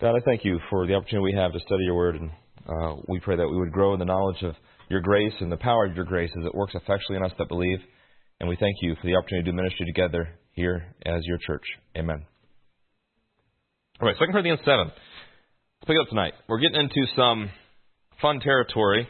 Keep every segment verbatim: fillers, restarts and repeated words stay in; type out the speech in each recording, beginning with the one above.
God, I thank you for the opportunity we have to study your word, and uh, we pray that we would grow in the knowledge of your grace and the power of your grace as it works effectually in us that believe. And we thank you for the opportunity to do ministry together here as your church. Amen. All right, Second Corinthians seven. Let's pick it up tonight. We're getting into some fun territory.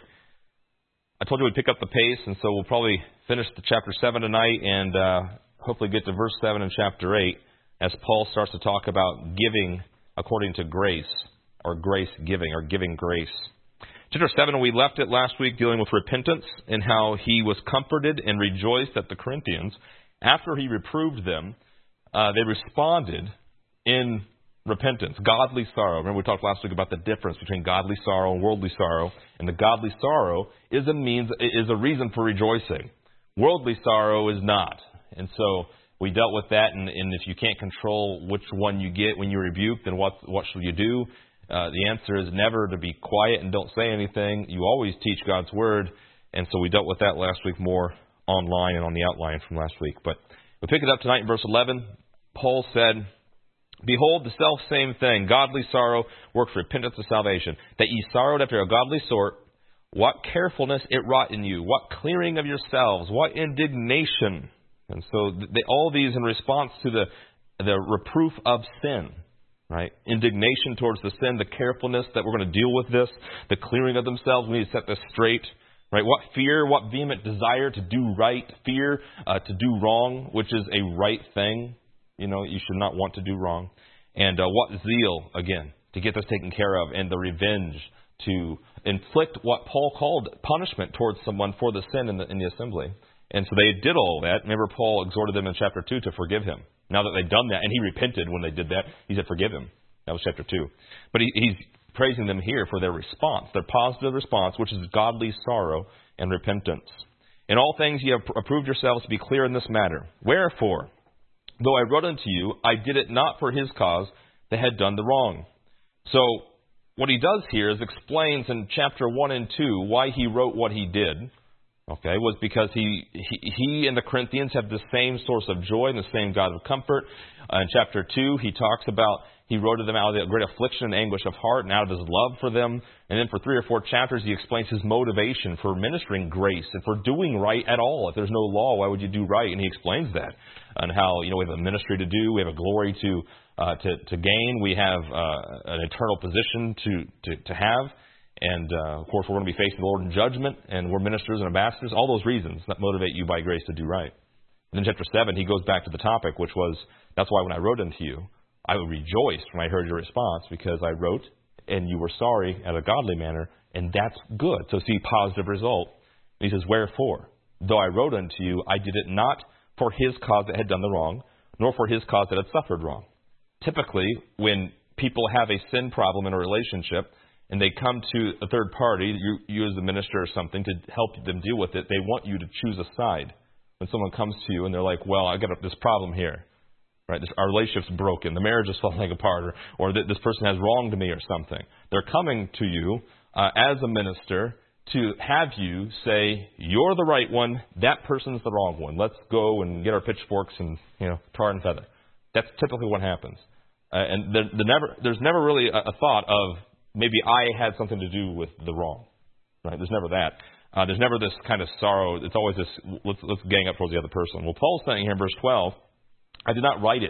I told you we'd pick up the pace, and so we'll probably finish the chapter seven tonight and uh, hopefully get to verse seven in chapter eight as Paul starts to talk about giving according to grace, or grace giving, or giving grace. Chapter seven, we left it last week dealing with repentance and how he was comforted and rejoiced that the Corinthians, after he reproved them, uh, they responded in repentance, godly sorrow. Remember we talked last week about the difference between godly sorrow and worldly sorrow, and the godly sorrow is a means, is a reason for rejoicing. Worldly sorrow is not. And so we dealt with that, and, and if you can't control which one you get when you rebuke, then what what shall you do? Uh, the answer is never to be quiet and don't say anything. You always teach God's word, and so we dealt with that last week more online and on the outline from last week. But we pick it up tonight in verse eleven. Paul said, "Behold, the selfsame thing, godly sorrow, works repentance to salvation, that ye sorrowed after a godly sort. What carefulness it wrought in you, what clearing of yourselves, what indignation." And so they, all these in response to the the reproof of sin, right? Indignation towards the sin, the carefulness that we're going to deal with this, the clearing of themselves. We need to set this straight, right? What fear, what vehement desire to do right, fear uh, to do wrong, which is a right thing. You know, you should not want to do wrong. And uh, what zeal, again, to get this taken care of, and the revenge to inflict what Paul called punishment towards someone for the sin in the, in the assembly. And so they did all that. Remember, Paul exhorted them in chapter two to forgive him. Now that they'd done that, and he repented when they did that, he said, forgive him. That was chapter two. But he, he's praising them here for their response, their positive response, which is godly sorrow and repentance. In all things ye have approved yourselves to be clear in this matter. Wherefore, though I wrote unto you, I did it not for his cause that had done the wrong. So what he does here is explains in chapter one and two why he wrote what he did. Okay, was because he, he he and the Corinthians have the same source of joy and the same God of comfort. Uh, in chapter two, he talks about, he wrote to them out of the great affliction and anguish of heart and out of his love for them. And then for three or four chapters, he explains his motivation for ministering grace and for doing right at all. If there's no law, why would you do right? And he explains that. And how, you know, we have a ministry to do, we have a glory to uh, to, to gain, we have uh, an eternal position to, to, to have. And, uh, of course, we're going to be facing the Lord in judgment, and we're ministers and ambassadors. All those reasons that motivate you by grace to do right. And in chapter seven, he goes back to the topic, which was, that's why when I wrote unto you, I rejoiced when I heard your response, because I wrote, and you were sorry at a godly manner, and that's good. So see, positive result. And he says, wherefore, though I wrote unto you, I did it not for his cause that had done the wrong, nor for his cause that had suffered wrong. Typically, when people have a sin problem in a relationship, and they come to a third party, you, you as the minister or something, to help them deal with it, they want you to choose a side. When someone comes to you and they're like, well, I got a, this problem here, right? This, our relationship's broken, the marriage is falling apart, or, or this person has wronged me or something. They're coming to you uh, as a minister to have you say, you're the right one, that person's the wrong one. Let's go and get our pitchforks and, you know, tar and feather. That's typically what happens. Uh, and there, the never, there's never really a, a thought of, maybe I had something to do with the wrong, right? There's never that. Uh, there's never this kind of sorrow. It's always this, let's, let's gang up towards the other person. Well, Paul's saying here in verse twelve, I did not write it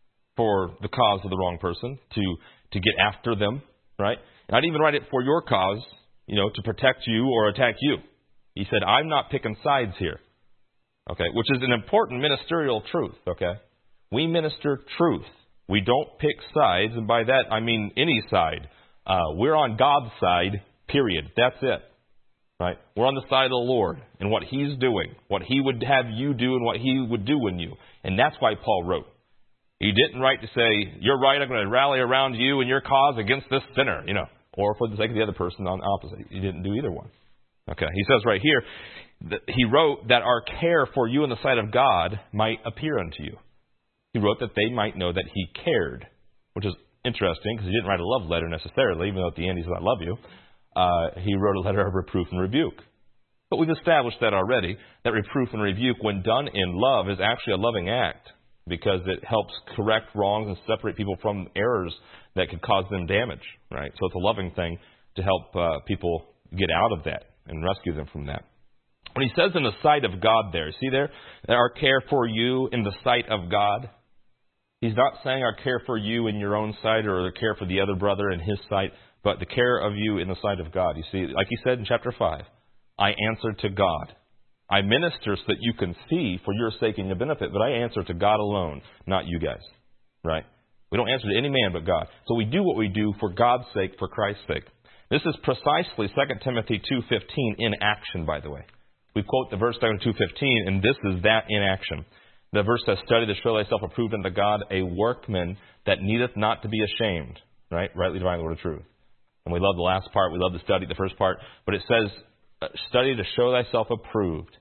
for the cause of the wrong person, to, to get after them, right? And I didn't even write it for your cause, you know, to protect you or attack you. He said, I'm not picking sides here, okay, which is an important ministerial truth, okay? We minister truth. We don't pick sides, and by that I mean any side. Uh, we're on God's side, period. That's it. Right? We're on the side of the Lord and what He's doing, what He would have you do and what He would do in you. And that's why Paul wrote. He didn't write to say, you're right, I'm going to rally around you and your cause against this sinner, you know, or for the sake of the other person on opposite. He didn't do either one. Okay, he says right here, that he wrote that our care for you in the sight of God might appear unto you. He wrote that they might know that He cared, which is interesting, because he didn't write a love letter necessarily, even though at the end he said, I love you. Uh, he wrote a letter of reproof and rebuke. But we've established that already, that reproof and rebuke, when done in love, is actually a loving act. because it helps correct wrongs and separate people from errors that could cause them damage, right? So it's a loving thing to help uh, people get out of that and rescue them from that. When he says in the sight of God there, see there, our care for you in the sight of God, he's not saying our care for you in your own sight or the care for the other brother in his sight, but the care of you in the sight of God. You see, like he said in chapter five, I answer to God. I minister so that you can see for your sake and your benefit, but I answer to God alone, not you guys, right? We don't answer to any man but God. So we do what we do for God's sake, for Christ's sake. This is precisely Second Timothy two fifteen in action, by the way. We quote the verse down in two fifteen, and this is that in action. The verse says, study to show thyself approved unto God, a workman that needeth not to be ashamed, right? Rightly dividing the word of truth. And we love the last part. We love to study the first part. But it says, study to show thyself approved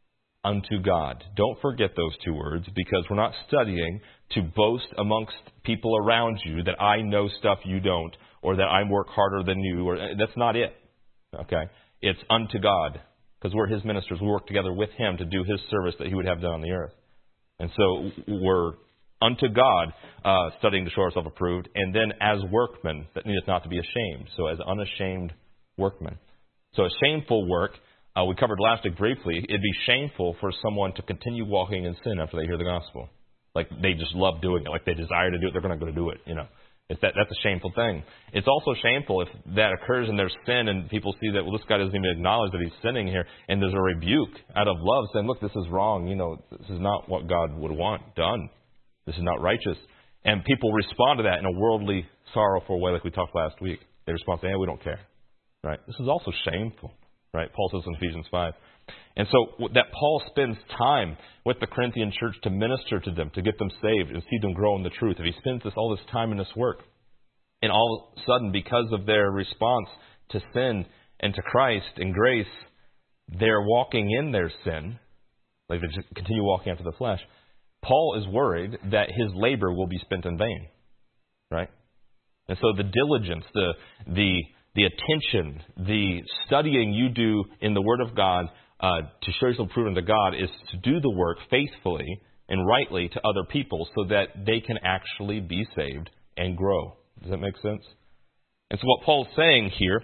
unto God. Don't forget those two words, because we're not studying to boast amongst people around you that I know stuff you don't, or that I work harder than you. Or that's not it. Okay? It's unto God, because we're His ministers. We work together with Him to do His service that He would have done on the earth. And so we're unto God, uh, studying to show ourselves approved, and then as workmen that needeth not to be ashamed. So as unashamed workmen. So a shameful work, uh, we covered last week briefly, it'd be shameful for someone to continue walking in sin after they hear the gospel. Like they just love doing it, like they desire to do it, they're going to go to do it, you know. It's that, that's a shameful thing. It's also shameful if that occurs in their sin and people see that, well, this guy doesn't even acknowledge that he's sinning here, and there's a rebuke out of love saying, look, this is wrong, you know, this is not what God would want done. This is not righteous. And people respond to that in a worldly, sorrowful way like we talked last week. They respond saying, hey, we don't care. Right? This is also shameful. Right? Paul says in Ephesians five. And so that Paul spends time with the Corinthian church to minister to them, to get them saved and see them grow in the truth. If he spends this, all this time in this work, and all of a sudden, because of their response to sin and to Christ and grace, they're walking in their sin, like they just continue walking after the flesh, Paul is worried that his labor will be spent in vain. Right? And so the diligence, the the the attention, the studying you do in the Word of God uh, to show yourself proven to God is to do the work faithfully and rightly to other people so that they can actually be saved and grow. Does that make sense? And so what Paul's saying here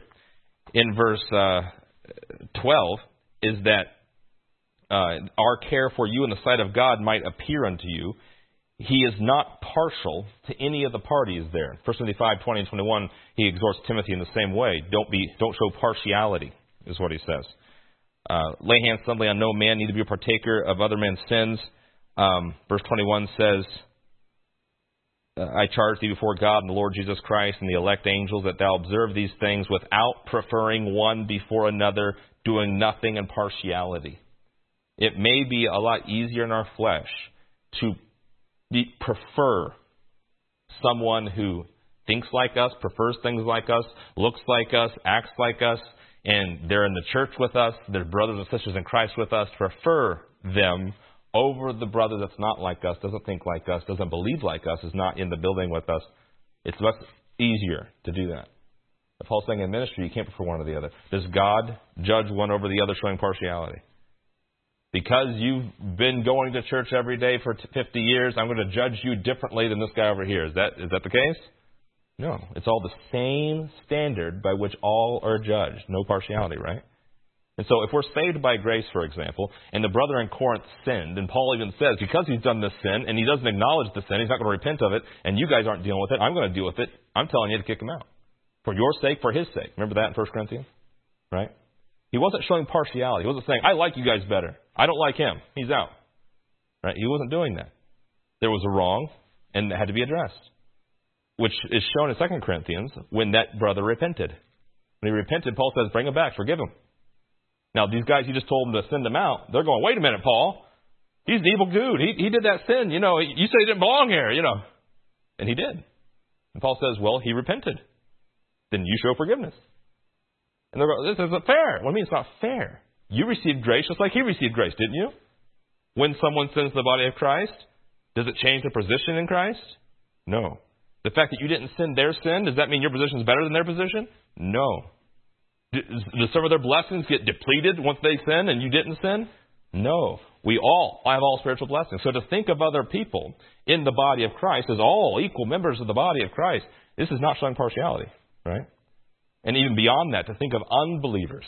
in verse uh, twelve is that uh, our care for you in the sight of God might appear unto you. He is not partial to any of the parties there. First Timothy five, twenty and twenty-one, he exhorts Timothy in the same way. Don't be, don't show partiality, is what he says. Uh, lay hands suddenly on no man, neither be a partaker of other men's sins. Um, verse twenty-one says, I charge thee before God and the Lord Jesus Christ and the elect angels that thou observe these things without preferring one before another, doing nothing in partiality. It may be a lot easier in our flesh to be, prefer someone who thinks like us, prefers things like us, looks like us, acts like us, and they're in the church with us, they're brothers and sisters in Christ with us, prefer them over the brother that's not like us, doesn't think like us, doesn't believe like us, is not in the building with us. It's much easier to do that. If Paul's saying in ministry, you can't prefer one or the other. Does God judge one over the other showing partiality? Because you've been going to church every day for fifty years, I'm going to judge you differently than this guy over here. Is that is that the case? No. It's all the same standard by which all are judged. No partiality, right? And so if we're saved by grace, for example, and the brother in Corinth sinned, and Paul even says, because he's done this sin, and he doesn't acknowledge the sin, he's not going to repent of it, and you guys aren't dealing with it, I'm going to deal with it. I'm telling you to kick him out. For your sake, for his sake. Remember that in First Corinthians? Right? He wasn't showing partiality. He wasn't saying, I like you guys better. I don't like him. He's out. Right? He wasn't doing that. There was a wrong, and it had to be addressed. Which is shown in Second Corinthians when that brother repented. When he repented, Paul says, bring him back, forgive him. Now, these guys, you just told them to send him out. They're going, wait a minute, Paul. He's an evil dude. He, he did that sin. You know, you said he didn't belong here, you know. And he did. And Paul says, well, he repented. Then you show forgiveness. And they're going, this isn't fair. What do you mean it's not fair? You received grace just like he received grace, didn't you? When someone sins the body of Christ, does it change their position in Christ? No. The fact that you didn't sin their sin, does that mean your position is better than their position? No. Do some of their blessings get depleted once they sin and you didn't sin? No. we all have all spiritual blessings. So to think of other people in the body of Christ as all equal members of the body of Christ, this is not showing partiality, right? And even beyond that, to think of unbelievers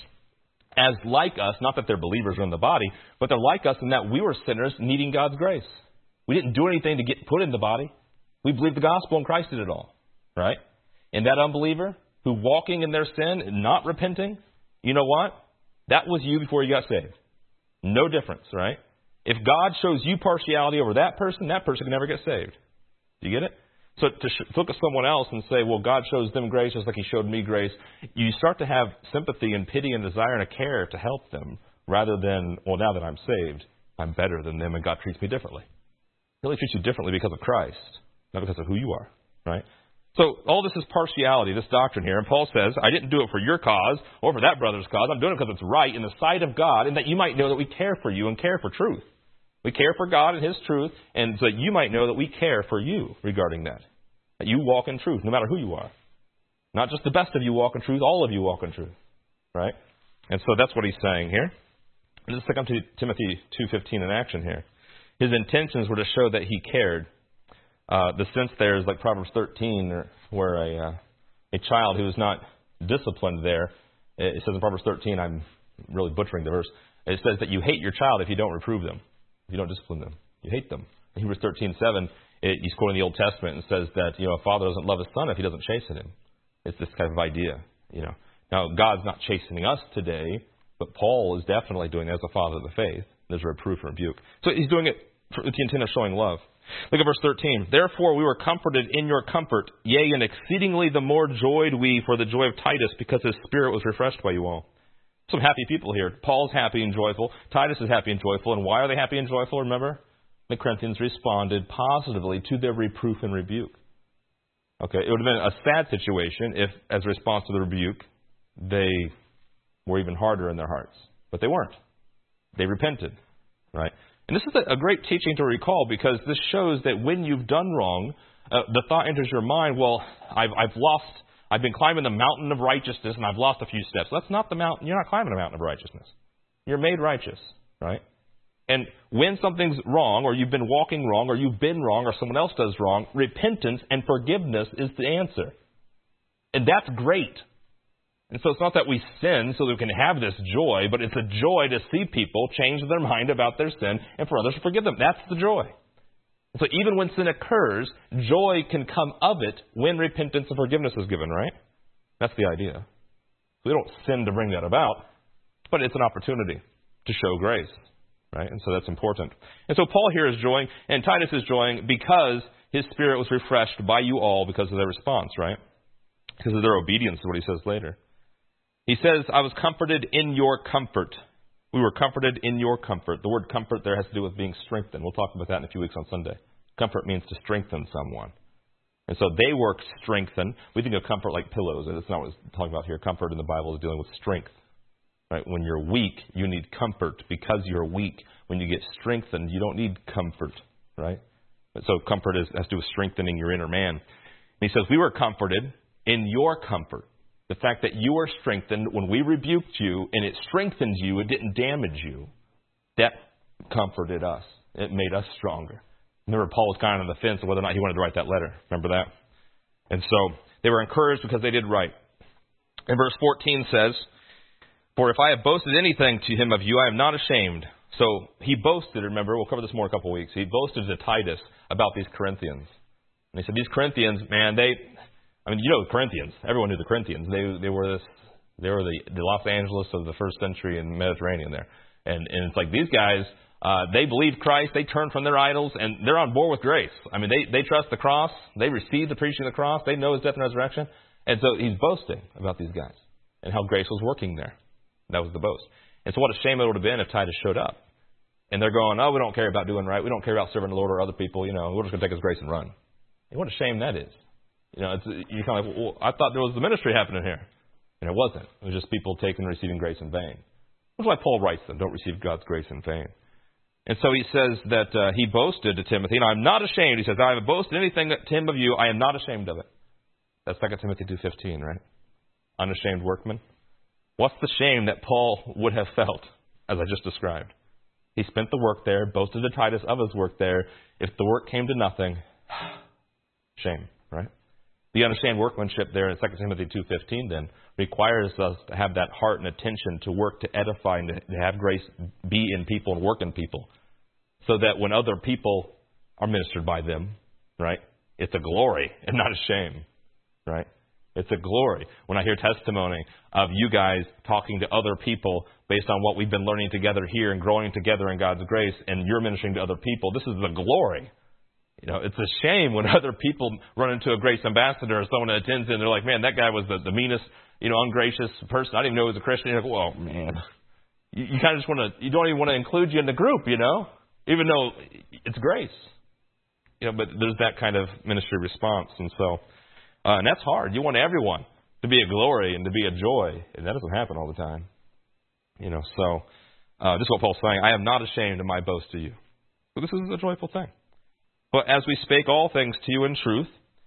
as like us, not that they're believers or in the body, but they're like us in that we were sinners needing God's grace. We didn't do anything to get put in the body. We believed the gospel and Christ did it all, right? And that unbeliever who walking in their sin and not repenting, you know what? That was you before you got saved. No difference, right? If God shows you partiality over that person, that person can never get saved. Do you get it? So to sh- look at someone else and say, well, God shows them grace just like he showed me grace, you start to have sympathy and pity and desire and a care to help them rather than, well, now that I'm saved, I'm better than them and God treats me differently. He really treats you differently because of Christ, not because of who you are, right? So all this is partiality, this doctrine here. And Paul says, I didn't do it for your cause or for that brother's cause. I'm doing it because it's right in the sight of God and that you might know that we care for you and care for truth. We care for God and his truth, and so that you might know that we care for you regarding that. That you walk in truth, no matter who you are. Not just the best of you walk in truth, all of you walk in truth. Right? And so that's what he's saying here. Let's come to Timothy two fifteen in action here. His intentions were to show that he cared. Uh, the sense there is like Proverbs thirteen, where a, uh, a child who is not disciplined there, it says in Proverbs thirteen, I'm really butchering the verse, it says that you hate your child if you don't reprove them. You don't discipline them. You hate them. In Hebrews thirteen seven, it, he's quoting the Old Testament and says that, you know, a father doesn't love his son if he doesn't chasten him. It's this kind of idea, you know. Now, God's not chastening us today, but Paul is definitely doing it as a father of the faith. There's a reproof and rebuke. So he's doing it with the intent of showing love. Look at verse thirteen. Therefore we were comforted in your comfort, yea, and exceedingly the more joyed we for the joy of Titus, because his spirit was refreshed by you all. Some happy people here. Paul's happy and joyful. Titus is happy and joyful. And why are they happy and joyful? Remember, the Corinthians responded positively to their reproof and rebuke. Okay, it would have been a sad situation if, as a response to the rebuke, they were even harder in their hearts. But they weren't. They repented, right? And this is a great teaching to recall, because this shows that when you've done wrong, uh, the thought enters your mind, well, I've, I've lost... I've been climbing the mountain of righteousness and I've lost a few steps. That's not the mountain. You're not climbing a mountain of righteousness. You're made righteous, right? And when something's wrong, or you've been walking wrong, or you've been wrong, or someone else does wrong, repentance and forgiveness is the answer. And that's great. And so it's not that we sin so that we can have this joy, but it's a joy to see people change their mind about their sin and for others to forgive them. That's the joy. So even when sin occurs, joy can come of it when repentance and forgiveness is given, right? That's the idea. We don't sin to bring that about, but it's an opportunity to show grace, right? And so that's important. And so Paul here is joying, and Titus is joying because his spirit was refreshed by you all because of their response, right? Because of their obedience is what he says later. He says, I was comforted in your comfort. We were comforted in your comfort. The word comfort there has to do with being strengthened. We'll talk about that in a few weeks on Sunday. Comfort means to strengthen someone. And so they were strengthened. We think of comfort like pillows, and it's not what we're talking about here. Comfort in the Bible is dealing with strength. Right? When you're weak, you need comfort because you're weak. When you get strengthened, you don't need comfort. Right? So comfort is, has to do with strengthening your inner man. And he says, we were comforted in your comfort. The fact that you were strengthened when we rebuked you and it strengthened you, it didn't damage you. That comforted us. It made us stronger. Remember, Paul was kind of on the fence of whether or not he wanted to write that letter. Remember that? And so they were encouraged because they did right. And verse fourteen says, for if I have boasted anything to him of you, I am not ashamed. So he boasted, remember, we'll cover this more in a couple of weeks. He boasted to Titus about these Corinthians. And he said, these Corinthians, man, they... I mean, you know the Corinthians. Everyone knew the Corinthians. They they were this. They were the, the Los Angeles of the first century in the Mediterranean there. And and it's like these guys, uh, they believe Christ. They turn from their idols, and they're on board with grace. I mean, they, they trust the cross. They receive the preaching of the cross. They know his death and resurrection. And so he's boasting about these guys and how grace was working there. That was the boast. And so what a shame it would have been if Titus showed up. And they're going, oh, we don't care about doing right. We don't care about serving the Lord or other people. You know, we're just going to take his grace and run. And what a shame that is. You know, it's, you're kind of like, well, I thought there was the ministry happening here. And it wasn't. It was just people taking and receiving grace in vain. That's why Paul writes them, don't receive God's grace in vain. And so he says that uh, he boasted to Timothy, and I'm not ashamed. He says, I have boasted anything that to him of you, I am not ashamed of it. That's Second Timothy two fifteen, right? Unashamed workman. What's the shame that Paul would have felt, as I just described? He spent the work there, boasted to Titus of his work there. If the work came to nothing, shame, right? You understand workmanship there in Second Timothy two fifteen then requires us to have that heart and attention to work to edify and to have grace be in people and work in people. So that when other people are ministered by them, right, it's a glory and not a shame, right? It's a glory. When I hear testimony of you guys talking to other people based on what we've been learning together here and growing together in God's grace, and you're ministering to other people, this is the glory. You know, it's a shame when other people run into a grace ambassador or someone that attends in, they're like, man, that guy was the, the meanest, you know, ungracious person. I didn't even know he was a Christian. You're like, well, man, you, you kind of just want to, you don't even want to include you in the group, you know, even though it's grace. You know, but there's that kind of ministry response. And so, uh, and that's hard. You want everyone to be a glory and to be a joy. And that doesn't happen all the time. You know, so uh, this is what Paul's saying. I am not ashamed of my boast to you. So this is a joyful thing. But as we spake all things to you in truth,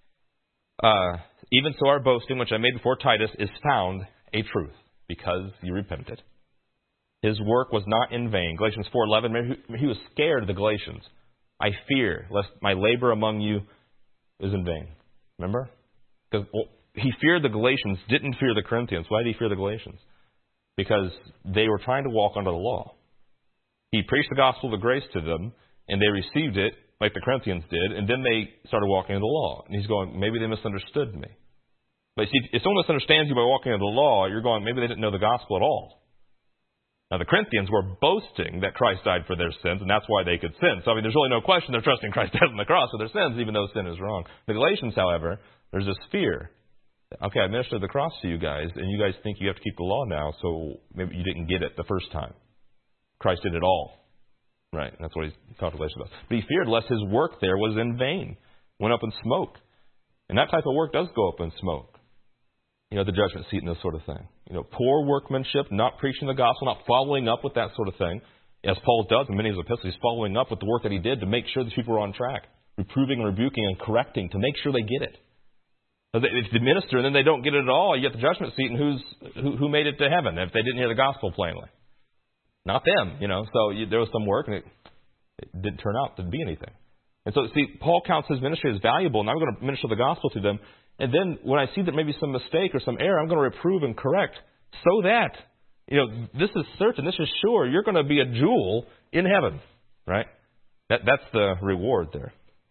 uh, even so our boasting, which I made before Titus, is found a truth, because you repented. His work was not in vain. Galatians four eleven, he was scared of the Galatians. I fear lest my labor among you is in vain. Remember? Because well, he feared the Galatians, didn't fear the Corinthians. Why did he fear the Galatians? Because they were trying to walk under the law. He preached the gospel of grace to them, and they received it like the Corinthians did, and then they started walking in the law. And he's going, maybe they misunderstood me. But see, if someone misunderstands you by walking in the law, you're going, maybe they didn't know the gospel at all. Now, the Corinthians were boasting that Christ died for their sins, and that's why they could sin. So, I mean, there's really no question they're trusting Christ dead on the cross for their sins, even though sin is wrong. The Galatians, however, there's this fear. Okay, I ministered the cross to you guys, and you guys think you have to keep the law now, so maybe you didn't get it the first time. Christ did it all. Right, and that's what he's talking to Galatians about. But he feared lest his work there was in vain, went up in smoke. And that type of work does go up in smoke. You know, the judgment seat and this sort of thing. You know, poor workmanship, not preaching the gospel, not following up with that sort of thing. As Paul does in many of his epistles, he's following up with the work that he did to make sure these people are on track. Reproving and rebuking and correcting to make sure they get it. If they minister and then they don't get it at all, you get the judgment seat, and who's who, who made it to heaven if they didn't hear the gospel plainly? Not them, you know. So you, there was some work, and it, it didn't turn out to be anything. And so, see, Paul counts his ministry as valuable, and I'm going to minister the gospel to them. And then when I see that maybe some mistake or some error, I'm going to reprove and correct so that, you know, this is certain, this is sure, you're going to be a jewel in heaven, right? That, that's the reward there.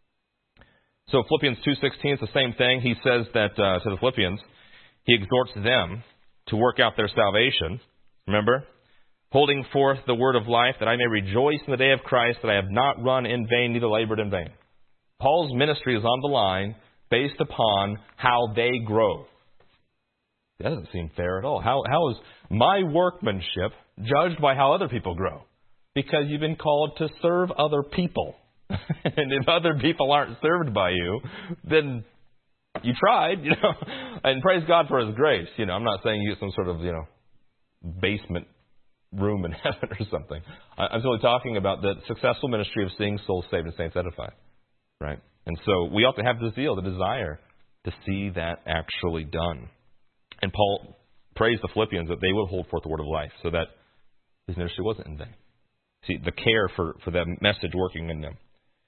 So Philippians two sixteen, it's the same thing. He says that uh, to the Philippians, he exhorts them to work out their salvation. Remember? Holding forth the word of life, that I may rejoice in the day of Christ, that I have not run in vain, neither labored in vain. Paul's ministry is on the line based upon how they grow. That doesn't seem fair at all. How, how is my workmanship judged by how other people grow? Because you've been called to serve other people. And if other people aren't served by you, then you tried, you know. And praise God for His grace. You know, I'm not saying you get some sort of, you know, basement room in heaven or something. I'm really talking about the successful ministry of seeing souls saved and saints edified, right? And so we ought to have the zeal, the desire to see that actually done. And Paul praised the Philippians that they would hold forth the word of life, so that his ministry wasn't in vain. See, the care for, for that message working in them.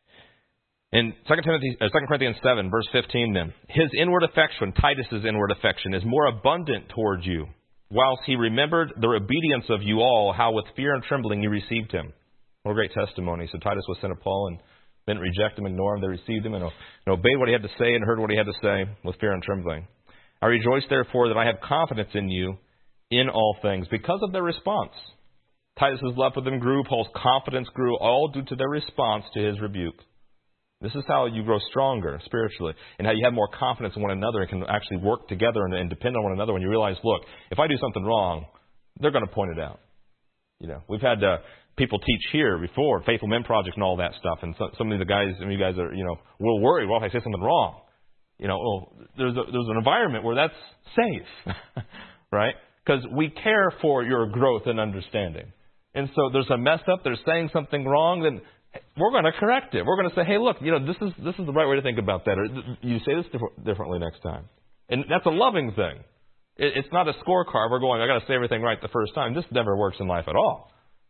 In Second Timothy, uh, Second Corinthians seven, verse fifteen then, his inward affection, Titus's inward affection, is more abundant toward you, whilst he remembered the obedience of you all, how with fear and trembling you received him. What a great testimony. So Titus was sent to Paul and didn't reject him, ignore him. They received him and, and obeyed what he had to say and heard what he had to say with fear and trembling. I rejoice, therefore, that I have confidence in you in all things because of their response. Titus's love for them grew. Paul's confidence grew, all due to their response to his rebuke. This is how you grow stronger spiritually, and how you have more confidence in one another and can actually work together and, and depend on one another when you realize, look, if I do something wrong, they're going to point it out. You know, we've had uh, people teach here before, Faithful Men Project and all that stuff, and so, some of the guys, some of you guys are, you know, we're worried, well, if I say something wrong, you know, well, there's a, there's an environment where that's safe, right? Because we care for your growth and understanding. And so there's a mess up, they're saying something wrong, then we're going to correct it. We're going to say, hey, look, you know, this is this is the right way to think about that. Or you say this diff- differently next time. And that's a loving thing. It, it's not a scorecard. We're going, I got to say everything right the first time. This never works in life at all.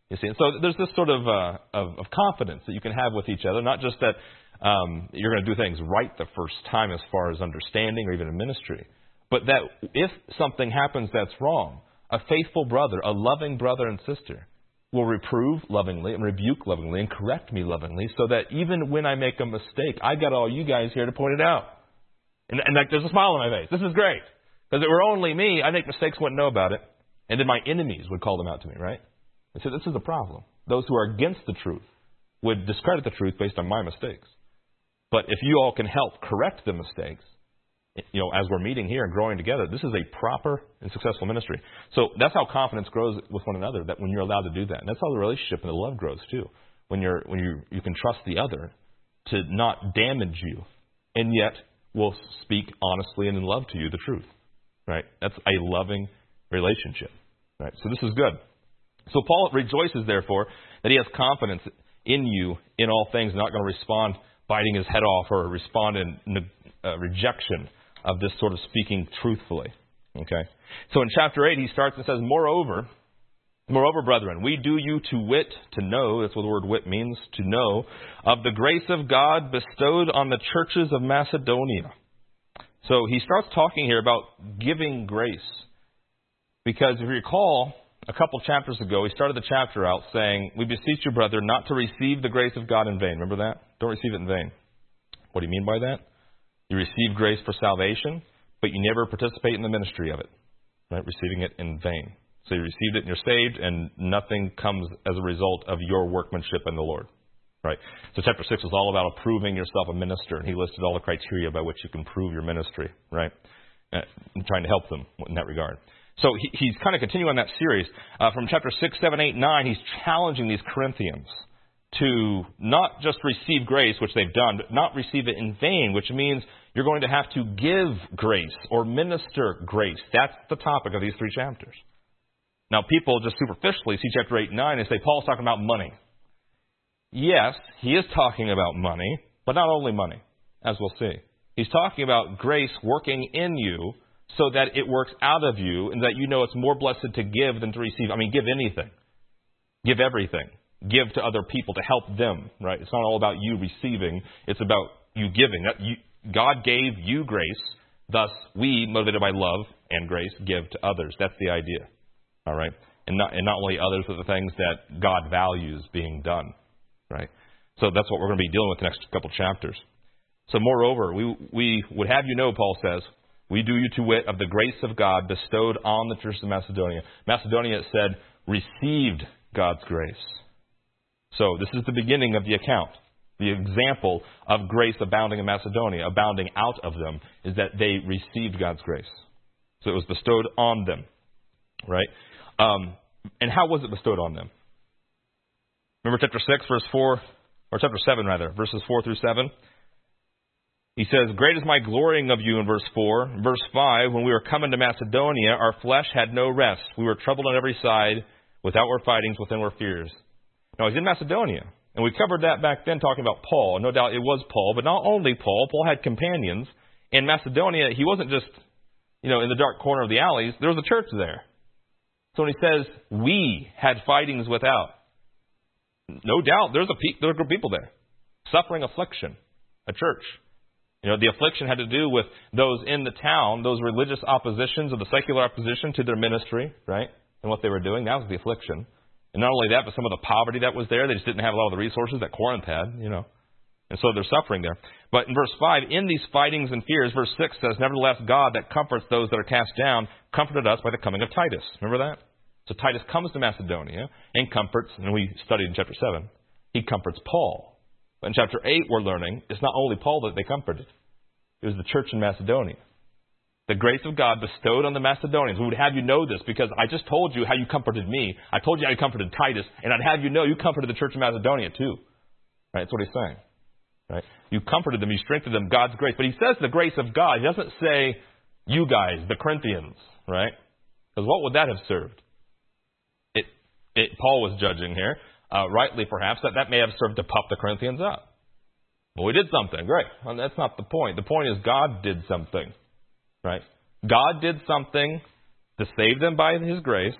You see, and so there's this sort of, uh, of of confidence that you can have with each other, not just that um, you're going to do things right the first time as far as understanding or even in ministry, but that if something happens that's wrong, a faithful brother, a loving brother and sister, will reprove lovingly and rebuke lovingly and correct me lovingly, so that even when I make a mistake, I got all you guys here to point it out. And, and like, there's a smile on my face. This is great. Because if it were only me, I'd make mistakes, wouldn't know about it. And then my enemies would call them out to me, right? And so this is the problem. Those who are against the truth would discredit the truth based on my mistakes. But if you all can help correct the mistakes, you know, as we're meeting here and growing together, this is a proper and successful ministry. So that's how confidence grows with one another, that when you're allowed to do that. And that's how the relationship and the love grows too. When you're when you you can trust the other to not damage you, and yet will speak honestly and in love to you the truth. Right? That's a loving relationship. Right? So this is good. So Paul rejoices, therefore, that he has confidence in you in all things, not going to respond biting his head off or respond in uh, rejection of this sort of speaking truthfully. Okay? So in chapter eight, he starts and says, Moreover, moreover, brethren, we do you to wit, to know, that's what the word wit means, to know, of the grace of God bestowed on the churches of Macedonia. So he starts talking here about giving grace. Because if you recall, a couple chapters ago, he started the chapter out saying, we beseech you, brother, not to receive the grace of God in vain. Remember that? Don't receive it in vain. What do you mean by that? You receive grace for salvation, but you never participate in the ministry of it. Right? Receiving it in vain. So you received it and you're saved, and nothing comes as a result of your workmanship in the Lord. Right? So chapter six is all about approving yourself a minister, and he listed all the criteria by which you can prove your ministry. Right? Uh, trying to help them in that regard. So he, he's kind of continuing on that series. Uh, from chapter six, seven, eight, nine, he's challenging these Corinthians to not just receive grace, which they've done, but not receive it in vain, which means you're going to have to give grace or minister grace. That's the topic of these three chapters. Now, people just superficially see chapter eight and nine and say, Paul's talking about money. Yes, he is talking about money, but not only money, as we'll see. He's talking about grace working in you so that it works out of you and that you know it's more blessed to give than to receive. I mean, give anything. Give everything. Give to other people to help them, right? It's not all about you receiving. It's about you giving. That you, God gave you grace. Thus, we, motivated by love and grace, give to others. That's the idea, all right? And not, and not only others, but the things that God values being done, right? So that's what we're going to be dealing with the next couple chapters. So moreover, we, we would have you know, Paul says, we do you to wit of the grace of God bestowed on the church of Macedonia. Macedonia, it said, received God's grace. So this is the beginning of the account. The example of grace abounding in Macedonia, abounding out of them, is that they received God's grace. So it was bestowed on them, right? Um, and how was it bestowed on them? Remember chapter six, verse four, or chapter seven rather, verses four through seven? He says, great is my glorying of you in verse four. Verse five, when we were coming to Macedonia, our flesh had no rest. We were troubled on every side, with outward fightings, with inward fears. Now, he's in Macedonia, and we covered that back then talking about Paul. No doubt it was Paul, but not only Paul. Paul had companions. In Macedonia, he wasn't just, you know, in the dark corner of the alleys. There was a church there. So when he says, we had fightings without, no doubt there's a, pe- there are people there. Suffering affliction, a church. You know, the affliction had to do with those in the town, those religious oppositions or the secular opposition to their ministry, right? And what they were doing. That was the affliction. And not only that, but some of the poverty that was there. They just didn't have a lot of the resources that Corinth had, you know. And so they're suffering there. But in verse five, in these fightings and fears, verse six says, nevertheless, God that comforts those that are cast down, comforted us by the coming of Titus. Remember that? So Titus comes to Macedonia and comforts, and we studied in chapter seven, he comforts Paul. But in chapter eight, we're learning, it's not only Paul that they comforted. It was the church in Macedonia. The grace of God bestowed on the Macedonians. We would have you know this because I just told you how you comforted me. I told you how you comforted Titus. And I'd have you know you comforted the church of Macedonia too. Right? That's what he's saying. Right? You comforted them. You strengthened them. God's grace. But he says the grace of God. He doesn't say you guys, the Corinthians. Right? Because what would that have served? It, it, Paul was judging here, uh, rightly perhaps, that that may have served to puff the Corinthians up. Well, we did something. Great. Well, that's not the point. The point is God did something. Right? God did something to save them by His grace.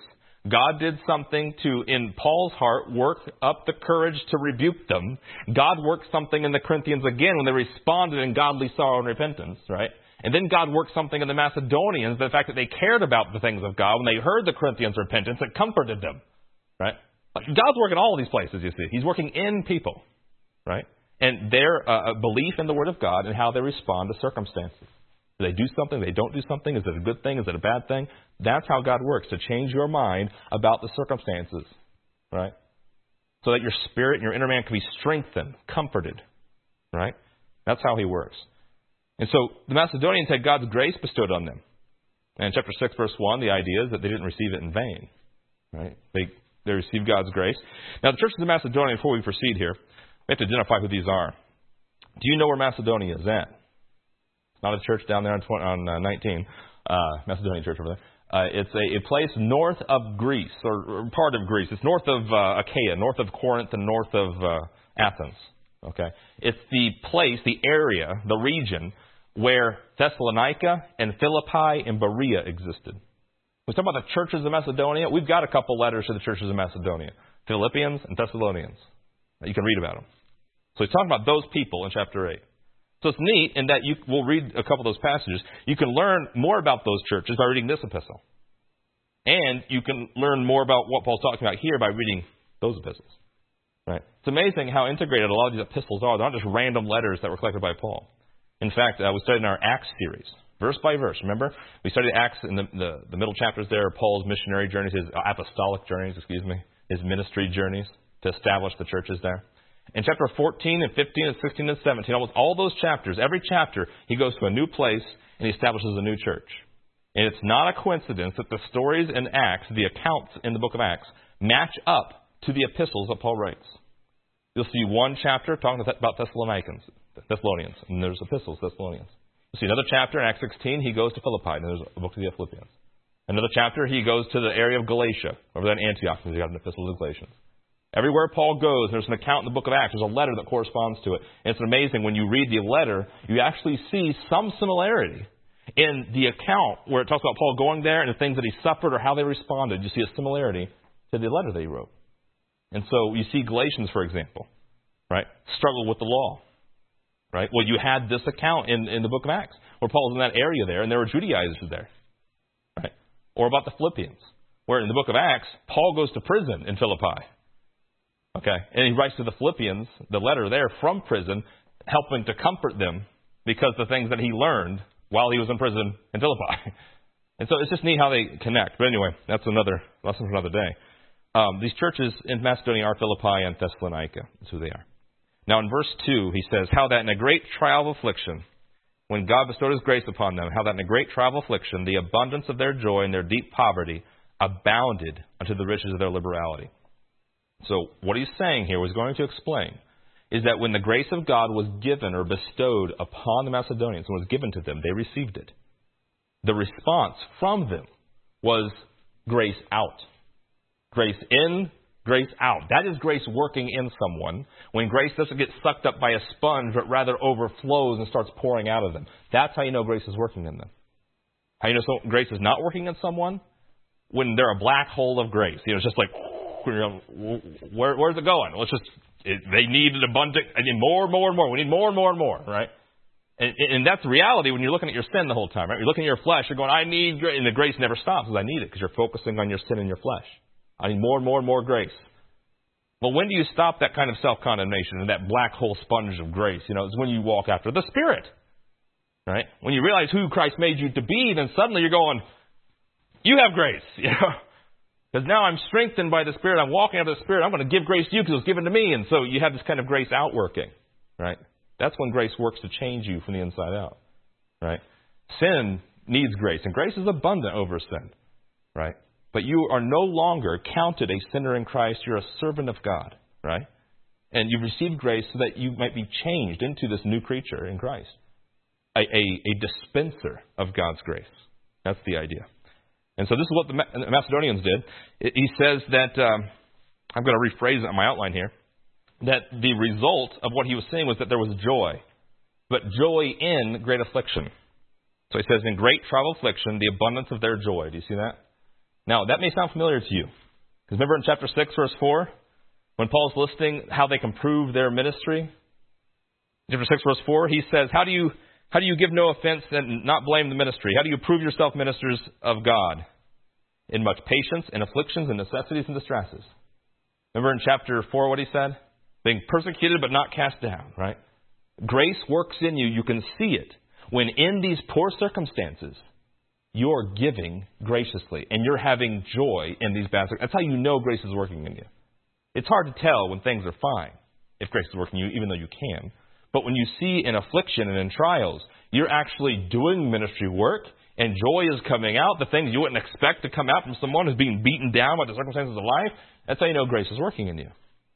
God did something to, in Paul's heart, work up the courage to rebuke them. God worked something in the Corinthians again when they responded in godly sorrow and repentance, right? And then God worked something in the Macedonians, the fact that they cared about the things of God. When they heard the Corinthians' repentance, it comforted them, right? God's working all of these places, you see. He's working in people, right? And their uh, belief in the Word of God and how they respond to circumstances. Do they do something? They don't do something? Is it a good thing? Is it a bad thing? That's how God works, to change your mind about the circumstances, right? So that your spirit and your inner man can be strengthened, comforted, right? That's how He works. And so the Macedonians had God's grace bestowed on them. And in chapter six, verse one, the idea is that they didn't receive it in vain, right? They, they received God's grace. Now, the churches of Macedonia, before we proceed here, we have to identify who these are. Do you know where Macedonia is at? Not a church down there on, twenty, on uh, nineteen, uh, Macedonia church over there. Uh, it's a, a place north of Greece, or, or part of Greece. It's north of uh, Achaia, north of Corinth, and north of uh, Athens. Okay, it's the place, the area, the region where Thessalonica and Philippi and Berea existed. We talk about the churches of Macedonia. We've got a couple letters to the churches of Macedonia, Philippians and Thessalonians. You can read about them. So he's talking about those people in chapter eight. So it's neat in that you will read a couple of those passages. You can learn more about those churches by reading this epistle. And you can learn more about what Paul's talking about here by reading those epistles. Right? It's amazing how integrated a lot of these epistles are. They're not just random letters that were collected by Paul. In fact, uh, we studied in our Acts series, verse by verse. Remember? We studied Acts in the, the, the middle chapters there, Paul's missionary journeys, his apostolic journeys, excuse me, his ministry journeys to establish the churches there. In chapter fourteen and fifteen and sixteen and seventeen, almost all those chapters, every chapter, he goes to a new place and he establishes a new church. And it's not a coincidence that the stories in Acts, the accounts in the book of Acts, match up to the epistles that Paul writes. You'll see one chapter talking about Thessalonians, Thessalonians, and there's epistles, Thessalonians. You'll see another chapter in Acts sixteen, he goes to Philippi, and there's a book to the Philippians. Another chapter, he goes to the area of Galatia, over there in Antioch, and he's got an epistle to Galatians. Everywhere Paul goes, there's an account in the book of Acts. There's a letter that corresponds to it. And it's amazing when you read the letter, you actually see some similarity in the account where it talks about Paul going there and the things that he suffered or how they responded. You see a similarity to the letter that he wrote. And so you see Galatians, for example, right? Struggle with the law, right? Well, you had this account in, in the book of Acts where Paul was in that area there and there were Judaizers there, right? Or about the Philippians, where in the book of Acts, Paul goes to prison in Philippi. Okay, and he writes to the Philippians, the letter there from prison, helping to comfort them because the things that he learned while he was in prison in Philippi. And so it's just neat how they connect. But anyway, that's another lesson for another day. Um, these churches in Macedonia are Philippi and Thessalonica. That's who they are. Now in verse two, he says, how that in a great trial of affliction, when God bestowed His grace upon them, how that in a great trial of affliction, the abundance of their joy and their deep poverty abounded unto the riches of their liberality. So what he's saying here, what he's going to explain, is that when the grace of God was given or bestowed upon the Macedonians and was given to them, they received it. The response from them was grace out. Grace in, grace out. That is grace working in someone when grace doesn't get sucked up by a sponge but rather overflows and starts pouring out of them. That's how you know grace is working in them. How you know so grace is not working in someone? When they're a black hole of grace. You know, it's just like, Where, where's it going? Well, it's just, it, they need an abundant, I need more, more, and more. We need more and more and more, right? And, and that's the reality when you're looking at your sin the whole time, right? You're looking at your flesh, you're going, I need grace. And the grace never stops because I need it because you're focusing on your sin and your flesh. I need more and more and more grace. Well, when do you stop that kind of self-condemnation and that black hole sponge of grace? You know, it's when you walk after the Spirit, right? When you realize who Christ made you to be, then suddenly you're going, you have grace, you know? Because now I'm strengthened by the Spirit. I'm walking after the Spirit. I'm going to give grace to you because it was given to me. And so you have this kind of grace outworking, right? That's when grace works to change you from the inside out, right? Sin needs grace, and grace is abundant over sin, right? But you are no longer counted a sinner in Christ. You're a servant of God, right? And you've received grace so that you might be changed into this new creature in Christ, a, a, a dispenser of God's grace. That's the idea. And so this is what the Macedonians did. He says that, um, I'm going to rephrase it on my outline here, that the result of what he was saying was that there was joy, but joy in great affliction. So he says, in great trial affliction, the abundance of their joy. Do you see that? Now, that may sound familiar to you. Because remember in chapter six, verse four, when Paul's listing how they can prove their ministry? Chapter six, verse four, he says, how do you how do you give no offense and not blame the ministry? How do you prove yourself ministers of God? In much patience, in afflictions, and necessities, and distresses. Remember in chapter four what he said? Being persecuted but not cast down, right? Grace works in you. You can see it. When in these poor circumstances, you're giving graciously and you're having joy in these bad circumstances. That's how you know grace is working in you. It's hard to tell when things are fine if grace is working in you, even though you can. But when you see in affliction and in trials, you're actually doing ministry work and joy is coming out, the things you wouldn't expect to come out from someone who's being beaten down by the circumstances of life, that's how you know grace is working in you.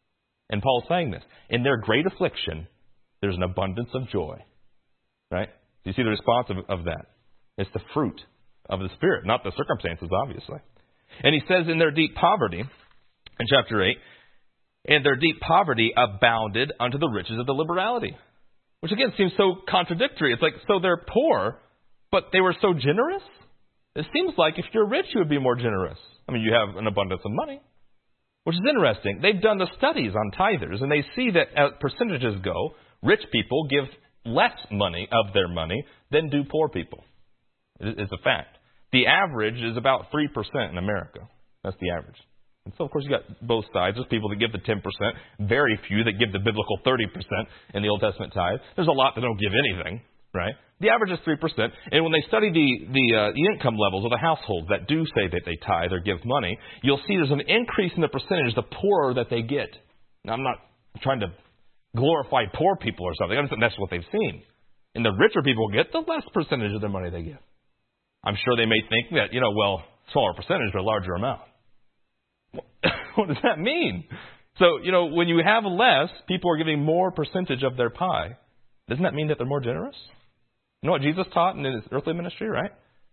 And Paul's saying this. In their great affliction, there's an abundance of joy. Right? Do you see the response of, of that? It's the fruit of the Spirit, not the circumstances, obviously. And he says in their deep poverty, in chapter eight, in their deep poverty abounded unto the riches of the liberality. Which again seems so contradictory. It's like, so they're poor, but they were so generous? It seems like if you're rich, you would be more generous. I mean, you have an abundance of money. Which is interesting. They've done the studies on tithers, and they see that as percentages go, rich people give less money of their money than do poor people. It's a fact. The average is about three percent in America. That's the average. And so, of course, you got both sides. There's people that give the ten percent, very few that give the biblical thirty percent in the Old Testament tithe. There's a lot that don't give anything, right? The average is three percent. And when they study the the, uh, the income levels of the households that do say that they tithe or give money, you'll see there's an increase in the percentage the poorer that they get. Now, I'm not trying to glorify poor people or something. I don't think that's what they've seen. And the richer people get, the less percentage of their money they give. I'm sure they may think that, you know, well, smaller percentage, but a larger amount. What does that mean? So, you know, when you have less, people are giving more percentage of their pie. Doesn't that mean that they're more generous? You know what Jesus taught in his earthly ministry, right?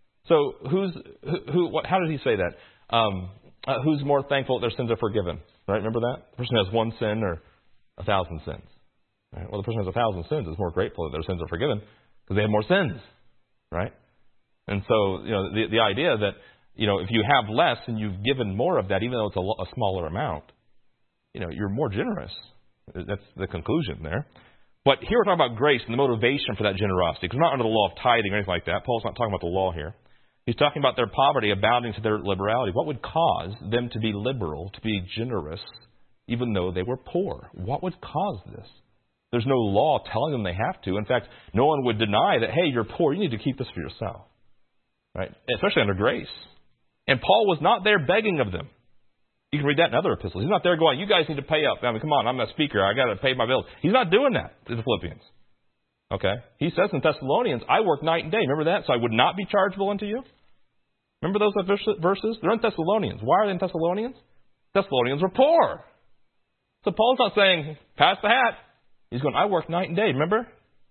So who's, who, who what, how did he say that? Um, uh, who's more thankful that their sins are forgiven? Right? Remember that? The person who has one sin or a thousand sins. Right? Well, the person who has a thousand sins is more grateful that their sins are forgiven because they have more sins. Right? And so, you know, the, the idea that, you know, if you have less and you've given more of that, even though it's a, a smaller amount, you know, you're more generous. That's the conclusion there. But here we're talking about grace and the motivation for that generosity. Because we're not under the law of tithing or anything like that. Paul's not talking about the law here. He's talking about their poverty abounding to their liberality. What would cause them to be liberal, to be generous, even though they were poor? What would cause this? There's no law telling them they have to. In fact, no one would deny that, hey, you're poor, you need to keep this for yourself. Right? Especially under grace. And Paul was not there begging of them. You can read that in other epistles. He's not there going, you guys need to pay up. I mean, come on, I'm a speaker. I got to pay my bills. He's not doing that to the Philippians. Okay? He says in Thessalonians, I work night and day. Remember that? So I would not be chargeable unto you. Remember those verses? They're in Thessalonians. Why are they in Thessalonians? Thessalonians were poor. So Paul's not saying, pass the hat. He's going, I work night and day. Remember?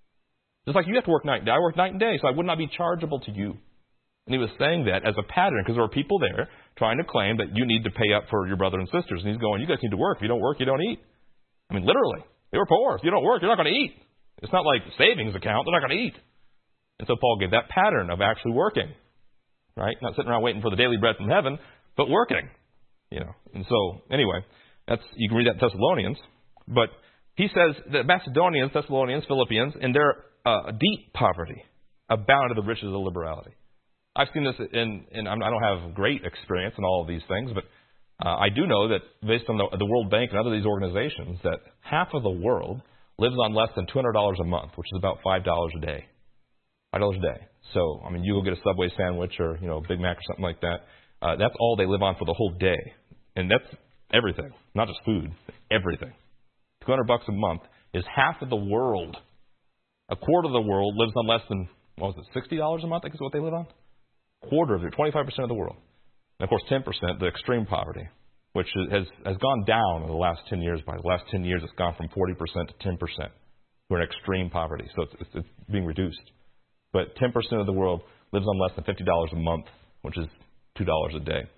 Just like you have to work night and day. I work night and day, so I would not be chargeable to you. And he was saying that as a pattern because there were people there trying to claim that you need to pay up for your brothers and sisters. And he's going, you guys need to work. If you don't work, you don't eat. I mean, literally. They were poor. If you don't work, you're not going to eat. It's not like savings account. They're not going to eat. And so Paul gave that pattern of actually working. Right? Not sitting around waiting for the daily bread from heaven, but working. You know. And so, anyway, that's you can read that in Thessalonians. But he says that Macedonians, Thessalonians, Philippians, in their uh, deep poverty, abounded to the riches of liberality. I've seen this in, in, I don't have great experience in all of these things, but uh, I do know that based on the, the World Bank and other these organizations, that half of the world lives on less than two hundred dollars a month, which is about five dollars a day. five dollars a day. So, I mean, you go get a Subway sandwich or, you know, a Big Mac or something like that. Uh, that's all they live on for the whole day. And that's everything, not just food, everything. two hundred bucks a month is half of the world. A quarter of the world lives on less than, what was it, sixty dollars a month, I think is what they live on? Quarter of it, twenty-five percent of the world. And of course, ten percent, the extreme poverty, which has, has gone down in the last ten years. By the last ten years, it's gone from forty percent to ten percent. We're in extreme poverty, so it's, it's, it's being reduced. But ten percent of the world lives on less than fifty dollars a month, which is two dollars a day.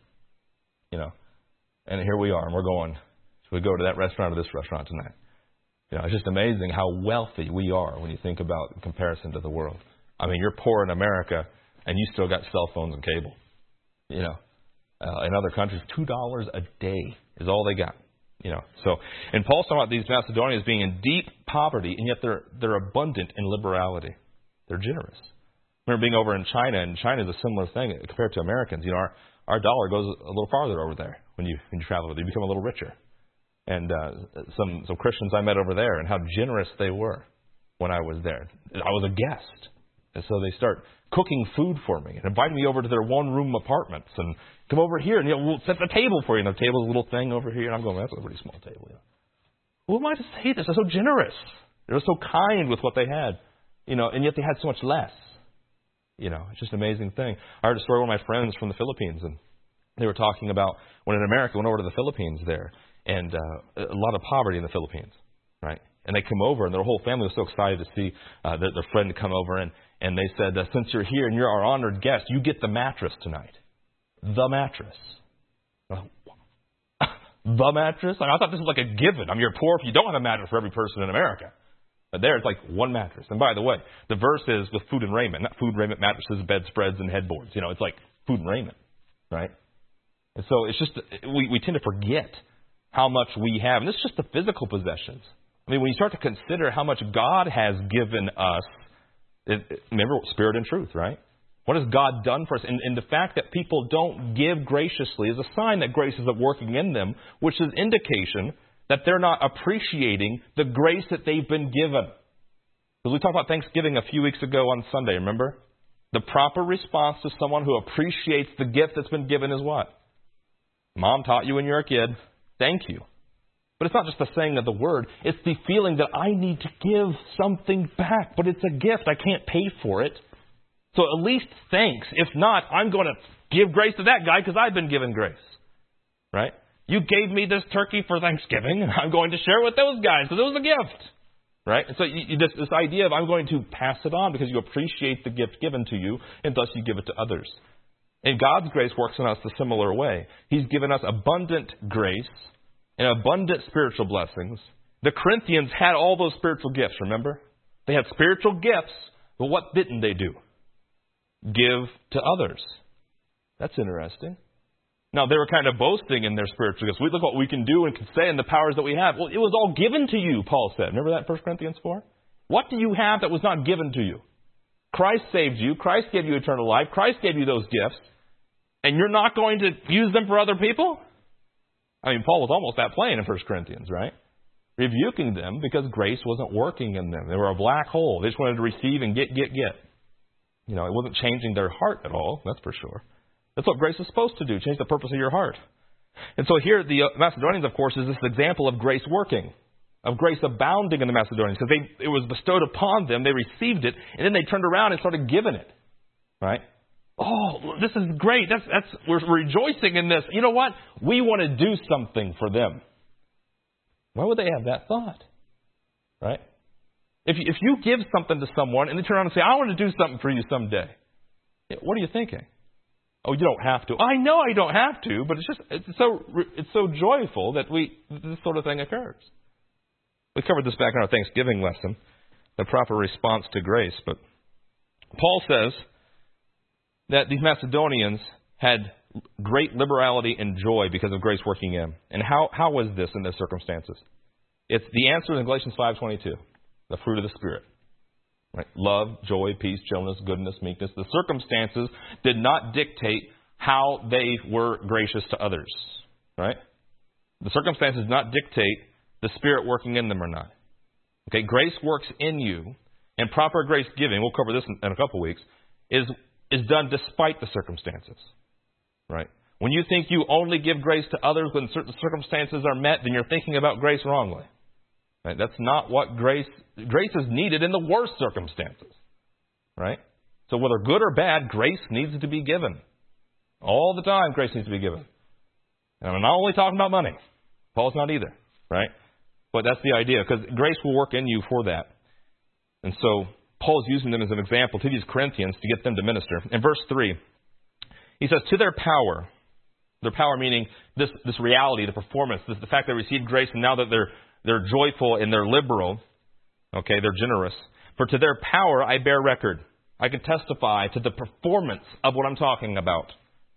You know, and here we are, and we're going, should we go to that restaurant or this restaurant tonight? You know, it's just amazing how wealthy we are when you think about in comparison to the world. I mean, you're poor in America, and you still got cell phones and cable. You know, Uh, in other countries, two dollars a day is all they got. You know, so, and Paul's talking about these Macedonians being in deep poverty, and yet they're they're abundant in liberality. They're generous. I remember being over in China, and China is a similar thing compared to Americans. You know, our, our dollar goes a little farther over there when you when you travel over there. You become a little richer. And uh, some some Christians I met over there, and how generous they were when I was there. I was a guest, and so they start cooking food for me and inviting me over to their one-room apartments and come over here and you know, we'll set the table for you. And the table's a little thing over here. And I'm going, that's a pretty small table. You know. Who am I to say this? They're so generous. They were so kind with what they had, you know, and yet they had so much less. You know, it's just an amazing thing. I heard a story of one of my friends from the Philippines, and they were talking about when an American went over to the Philippines there, and uh, a lot of poverty in the Philippines, right? And they come over, and their whole family was so excited to see uh, their, their friend come over, and And they said, uh, since you're here and you're our honored guest, you get the mattress tonight. The mattress. The mattress? Like, I thought this was like a given. I mean, you're poor if you don't have a mattress for every person in America. But there, it's like one mattress. And by the way, the verse is with food and raiment. Not food, raiment, mattresses, bedspreads, and headboards. You know, it's like food and raiment, right? And so it's just, we, we tend to forget how much we have. And this is just the physical possessions. I mean, when you start to consider how much God has given us, It, it, remember, spirit and truth, right? What has God done for us? And, and the fact that people don't give graciously is a sign that grace isn't working in them, which is indication that they're not appreciating the grace that they've been given. Because we talked about Thanksgiving a few weeks ago on Sunday, remember? The proper response to someone who appreciates the gift that's been given is what? Mom taught you when you were a kid. Thank you. But it's not just the saying of the word. It's the feeling that I need to give something back. But it's a gift. I can't pay for it. So at least thanks. If not, I'm going to give grace to that guy because I've been given grace. Right? You gave me this turkey for Thanksgiving, and I'm going to share it with those guys because it was a gift. Right? And so you, you, this, this idea of I'm going to pass it on because you appreciate the gift given to you, and thus you give it to others. And God's grace works in us a similar way. He's given us abundant grace and abundant spiritual blessings. The Corinthians had all those spiritual gifts, remember? They had spiritual gifts, but what didn't they do? Give to others. That's interesting. Now, they were kind of boasting in their spiritual gifts. We look what we can do and can say and the powers that we have. Well, it was all given to you, Paul said. Remember that in First Corinthians four? What do you have that was not given to you? Christ saved you. Christ gave you eternal life. Christ gave you those gifts. And you're not going to use them for other people? I mean, Paul was almost that plain in First Corinthians, right? Rebuking them because grace wasn't working in them. They were a black hole. They just wanted to receive and get, get, get. You know, it wasn't changing their heart at all, that's for sure. That's what grace is supposed to do, change the purpose of your heart. And so here, the Macedonians, of course, is this example of grace working, of grace abounding in the Macedonians, because they, it was bestowed upon them, they received it, and then they turned around and started giving it, right? Oh, this is great. That's, that's, we're rejoicing in this. You know what? We want to do something for them. Why would they have that thought? Right? If you, if you give something to someone and they turn around and say, I want to do something for you someday. What are you thinking? Oh, you don't have to. I know I don't have to, but it's just, it's so, it's so joyful that we, this sort of thing occurs. We covered this back in our Thanksgiving lesson, the proper response to grace. But Paul says that these Macedonians had great liberality and joy because of grace working in. And how, how was this in their circumstances? It's the answer in Galatians five twenty-two, the fruit of the Spirit. Right? Love, joy, peace, gentleness, goodness, meekness. The circumstances did not dictate how they were gracious to others. Right? The circumstances did not dictate the Spirit working in them or not. Okay, grace works in you, and proper grace giving, we'll cover this in, in a couple weeks, is is done despite the circumstances. Right? When you think you only give grace to others when certain circumstances are met, then you're thinking about grace wrongly. Right? That's not what grace... Grace is needed in the worst circumstances. Right? So whether good or bad, grace needs to be given. All the time, grace needs to be given. And I'm not only talking about money. Paul's not either. Right? But that's the idea, because grace will work in you for that. And so Paul's using them as an example to these Corinthians to get them to minister. In verse three, he says, to their power, their power meaning this, this reality, the performance, this, the fact they received grace and now that they're they're joyful and they're liberal, okay, they're generous. For to their power I bear record. I can testify to the performance of what I'm talking about.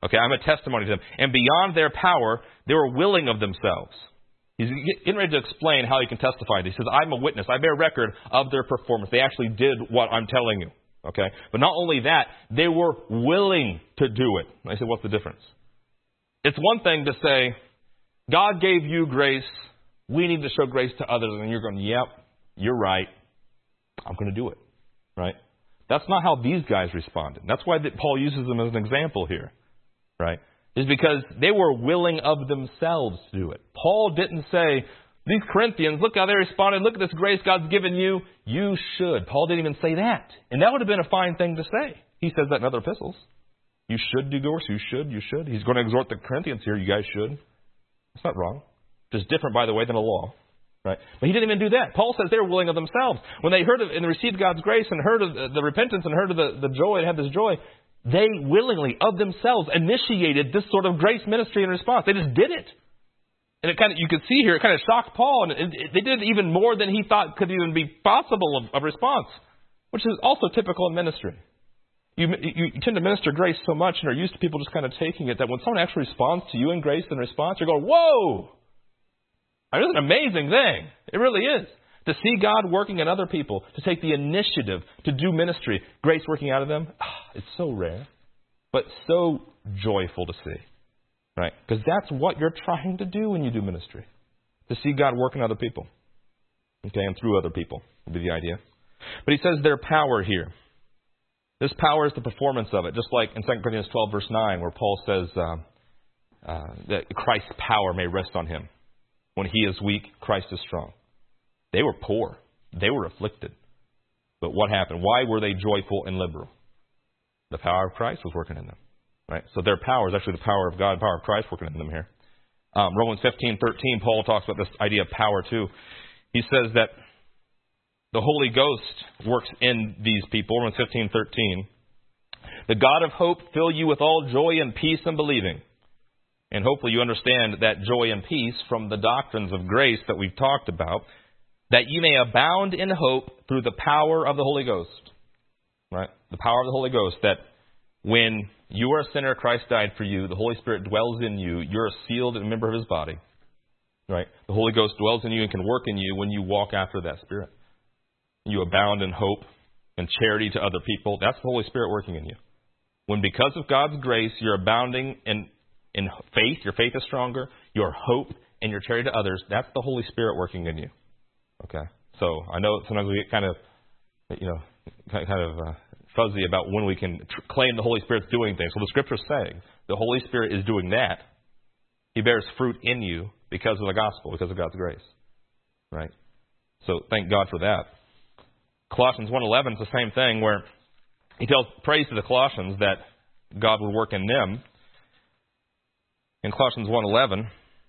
Okay, I'm a testimony to them. And beyond their power, they were willing of themselves. He's getting ready to explain how he can testify. He says, I'm a witness. I bear record of their performance. They actually did what I'm telling you. Okay? But not only that, they were willing to do it. I said, what's the difference? It's one thing to say, God gave you grace. We need to show grace to others. And you're going, yep, you're right. I'm going to do it. Right? That's not how these guys responded. That's why that Paul uses them as an example here. Right? Is because they were willing of themselves to do it. Paul didn't say, these Corinthians, look how they responded. Look at this grace God's given you. You should. Paul didn't even say that. And that would have been a fine thing to say. He says that in other epistles. You should do yours. You should. You should. He's going to exhort the Corinthians here. You guys should. It's not wrong. Just different, by the way, than a law. Right? But he didn't even do that. Paul says they were willing of themselves. When they heard of and received God's grace and heard of the, the repentance and heard of the, the joy and had this joy, they willingly, of themselves, initiated this sort of grace ministry in response. They just did it. And it kind of, you could see here, it kind of shocked Paul. And it, it, they did even more than he thought could even be possible of, of response, which is also typical in ministry. You, you, you tend to minister grace so much and are used to people just kind of taking it that when someone actually responds to you in grace in response, you're going, whoa! I mean, it's an amazing thing. It really is. To see God working in other people, to take the initiative to do ministry, grace working out of them, it's so rare, but so joyful to see, right? Because that's what you're trying to do when you do ministry, to see God work in other people, okay, and through other people would be the idea. But he says their power here. This power is the performance of it, just like in Second Corinthians twelve, verse nine, where Paul says um, uh, that Christ's power may rest on him. When he is weak, Christ is strong. They were poor. They were afflicted. But what happened? Why were they joyful and liberal? The power of Christ was working in them. Right? So their power is actually the power of God, the power of Christ working in them here. Um, Romans fifteen thirteen, Paul talks about this idea of power too. He says that the Holy Ghost works in these people. Romans fifteen thirteen. The God of hope fill you with all joy and peace in believing. And hopefully you understand that joy and peace from the doctrines of grace that we've talked about, that you may abound in hope through the power of the Holy Ghost. Right? The power of the Holy Ghost, that when you are a sinner, Christ died for you, the Holy Spirit dwells in you, you're a sealed member of His body. Right? The Holy Ghost dwells in you and can work in you when you walk after that Spirit. You abound in hope and charity to other people. That's the Holy Spirit working in you. When because of God's grace, you're abounding in, in faith, your faith is stronger, your hope and your charity to others, that's the Holy Spirit working in you. Okay? So I know sometimes we get kind of, you know, kind of uh, fuzzy about when we can tr- claim the Holy Spirit's doing things. Well, the Scripture's saying the Holy Spirit is doing that. He bears fruit in you because of the gospel, because of God's grace. Right? So thank God for that. Colossians one eleven is the same thing, where he tells praise to the Colossians that God would work in them. In Colossians one eleven,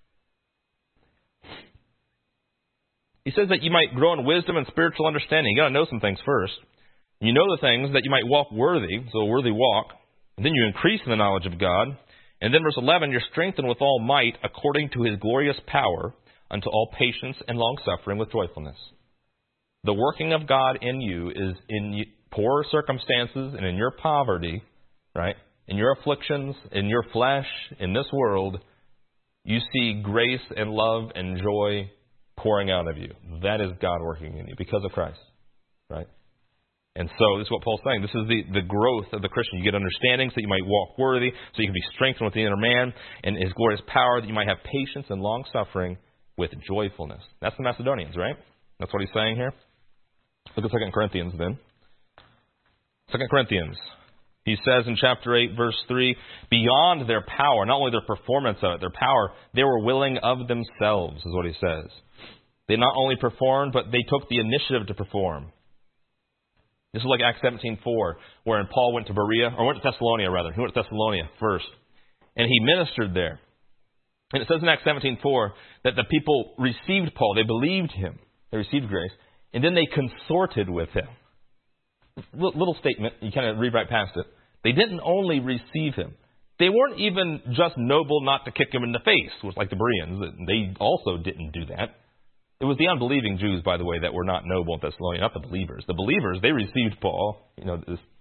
he says that you might grow in wisdom and spiritual understanding. You got to know some things first. You know the things that you might walk worthy, so a worthy walk. And then you increase in the knowledge of God. And then verse eleven, you're strengthened with all might according to His glorious power unto all patience and long-suffering with joyfulness. The working of God in you is in poor circumstances and in your poverty, right? In your afflictions, in your flesh, in this world, you see grace and love and joy pouring out of you. That is God working in you because of Christ, right? And so this is what Paul's saying. This is the, the growth of the Christian. You get understanding so that you might walk worthy, so you can be strengthened with the inner man and His glorious power, that you might have patience and long-suffering with joyfulness. That's the Macedonians, right? That's what he's saying here. Look at Second Corinthians then. Second Corinthians. He says in chapter eight, verse three, beyond their power, not only their performance of it, their power, they were willing of themselves, is what he says. They not only performed, but they took the initiative to perform. This is like Acts seventeen four, wherein Paul went to Berea, or went to Thessalonica rather. He went to Thessalonica first. And he ministered there. And it says in Acts seventeen four that the people received Paul. They believed him. They received grace. And then they consorted with him. Little statement, you kind of read right past it. They didn't only receive him. They weren't even just noble not to kick him in the face, was like the Bereans. They also didn't do that. It was the unbelieving Jews, by the way, that were not noble in Thessalonica, not the believers. The believers, they received Paul. You know, this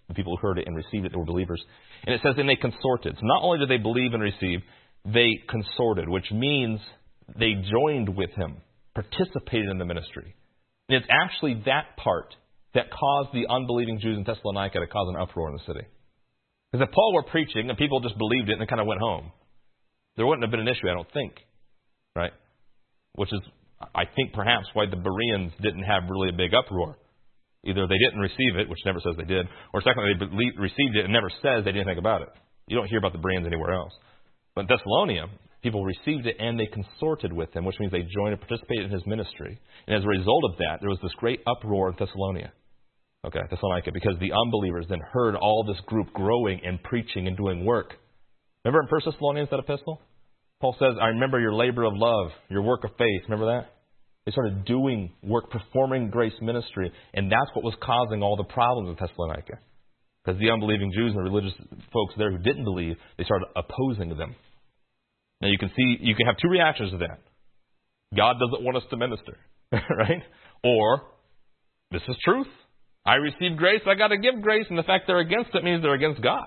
the people who heard it and received it, they were believers. And it says, and they consorted. So not only did they believe and receive, they consorted, which means they joined with him, participated in the ministry. And it's actually that part that caused the unbelieving Jews in Thessalonica to cause an uproar in the city. Because if Paul were preaching and people just believed it and kind of went home, there wouldn't have been an issue, I don't think. Right? Which is, I think, perhaps why the Bereans didn't have really a big uproar. Either they didn't receive it, which never says they did, or secondly, they believed, received it and never says they did anything about it. You don't hear about the Bereans anywhere else. But in Thessalonica, people received it and they consorted with him, which means they joined and participated in his ministry. And as a result of that, there was this great uproar in Thessalonica. Okay, Thessalonica, because the unbelievers then heard all this group growing and preaching and doing work. Remember in First Thessalonians, that epistle? Paul says, I remember your labor of love, your work of faith. Remember that? They started doing work, performing grace ministry, and that's what was causing all the problems in Thessalonica. Because the unbelieving Jews and the religious folks there who didn't believe, they started opposing them. Now you can see, you can have two reactions to that. God doesn't want us to minister, right? Or, this is truth. I received grace, I got to give grace, and the fact they're against it means they're against God.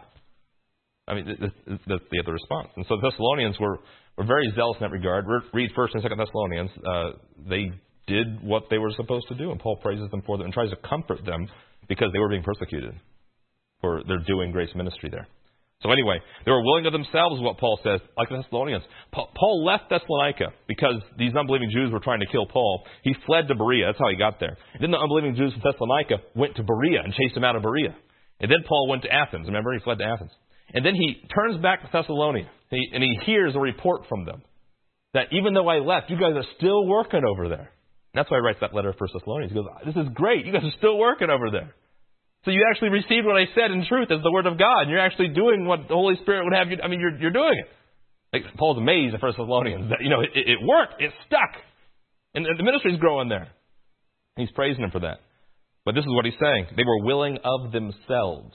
I mean, that's the other response. And so the Thessalonians were, were very zealous in that regard. Read First and Second Thessalonians. Uh, they did what they were supposed to do, and Paul praises them for them and tries to comfort them because they were being persecuted for their doing grace ministry there. So anyway, they were willing of themselves, is what Paul says, like the Thessalonians. Paul left Thessalonica because these unbelieving Jews were trying to kill Paul. He fled to Berea. That's how he got there. And then the unbelieving Jews from Thessalonica went to Berea and chased him out of Berea. And then Paul went to Athens. Remember, he fled to Athens. And then he turns back to Thessalonica, and he, and he hears a report from them that even though I left, you guys are still working over there. And that's why he writes that letter to First Thessalonians. He goes, this is great. You guys are still working over there. So you actually received what I said in truth as the Word of God. And you're actually doing what the Holy Spirit would have you. I mean, you're, you're doing it. Like Paul's amazed at First Thessalonians that, you know, it, it worked. It stuck. And the ministry's growing there. He's praising them for that. But this is what he's saying. They were willing of themselves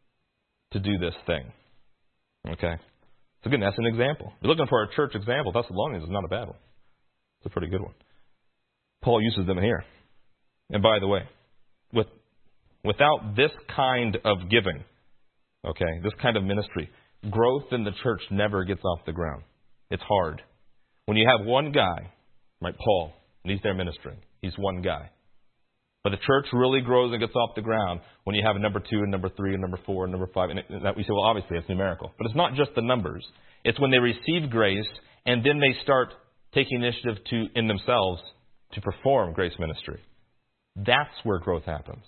to do this thing. Okay? So again, that's an example. If you're looking for a church example, Thessalonians is not a bad one. It's a pretty good one. Paul uses them here. And by the way, with without this kind of giving, okay, this kind of ministry, growth in the church never gets off the ground. It's hard. When you have one guy, like Paul, and he's there ministering, he's one guy. But the church really grows and gets off the ground when you have a number two and number three and number four and number five. And that we say, well, obviously it's numerical. But it's not just the numbers. It's when they receive grace and then they start taking initiative to in themselves to perform grace ministry. That's where growth happens.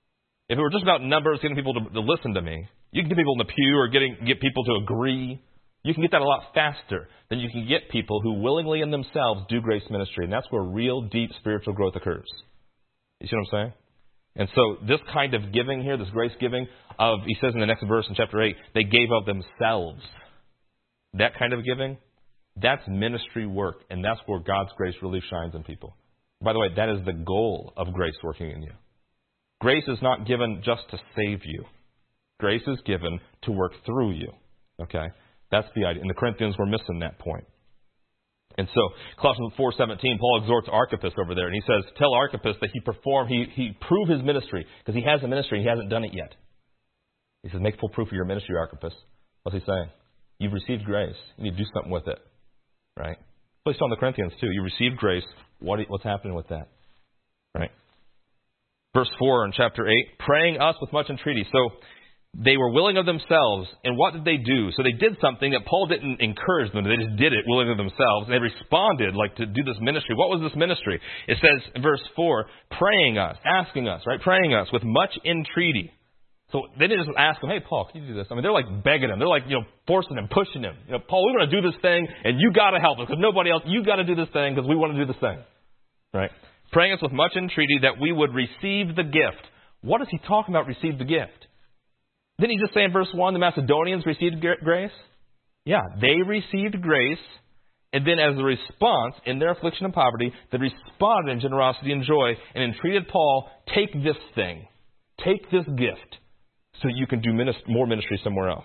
If it were just about numbers, getting people to, to listen to me, you can get people in the pew or getting get people to agree. You can get that a lot faster than you can get people who willingly in themselves do grace ministry. And that's where real, deep spiritual growth occurs. You see what I'm saying? And so this kind of giving here, this grace giving of, he says in the next verse in chapter eight, they gave of themselves. That kind of giving, that's ministry work. And that's where God's grace really shines in people. By the way, that is the goal of grace working in you. Grace is not given just to save you. Grace is given to work through you. Okay? That's the idea. And the Corinthians were missing that point. And so, Colossians four seventeen, Paul exhorts Archippus over there, and he says, tell Archippus that he perform, he, he prove his ministry, because he has a ministry and he hasn't done it yet. He says, make full proof of your ministry, Archippus. What's he saying? You've received grace. You need to do something with it. Right? Well, he's telling the Corinthians too. You received grace. What, what's happening with that? Right? Verse four in chapter eight, praying us with much entreaty. So, they were willing of themselves, and what did they do? So they did something that Paul didn't encourage them. They just did it willing of themselves, and they responded like to do this ministry. What was this ministry? It says in verse four, praying us, asking us, right? Praying us with much entreaty. So they didn't just ask him, hey, Paul, can you do this? I mean, they're like begging him. They're like, you know, forcing him, pushing him. You know, Paul, we want to do this thing, and you got to help us, because nobody else, you got to do this thing, because we want to do this thing. Right? Praying us with much entreaty that we would receive the gift. What is he talking about, receive the gift? Didn't he just say in verse one, the Macedonians received grace? Yeah, they received grace, and then as a response, in their affliction and poverty, they responded in generosity and joy, and entreated Paul, take this thing, take this gift, so you can do minist- more ministry somewhere else.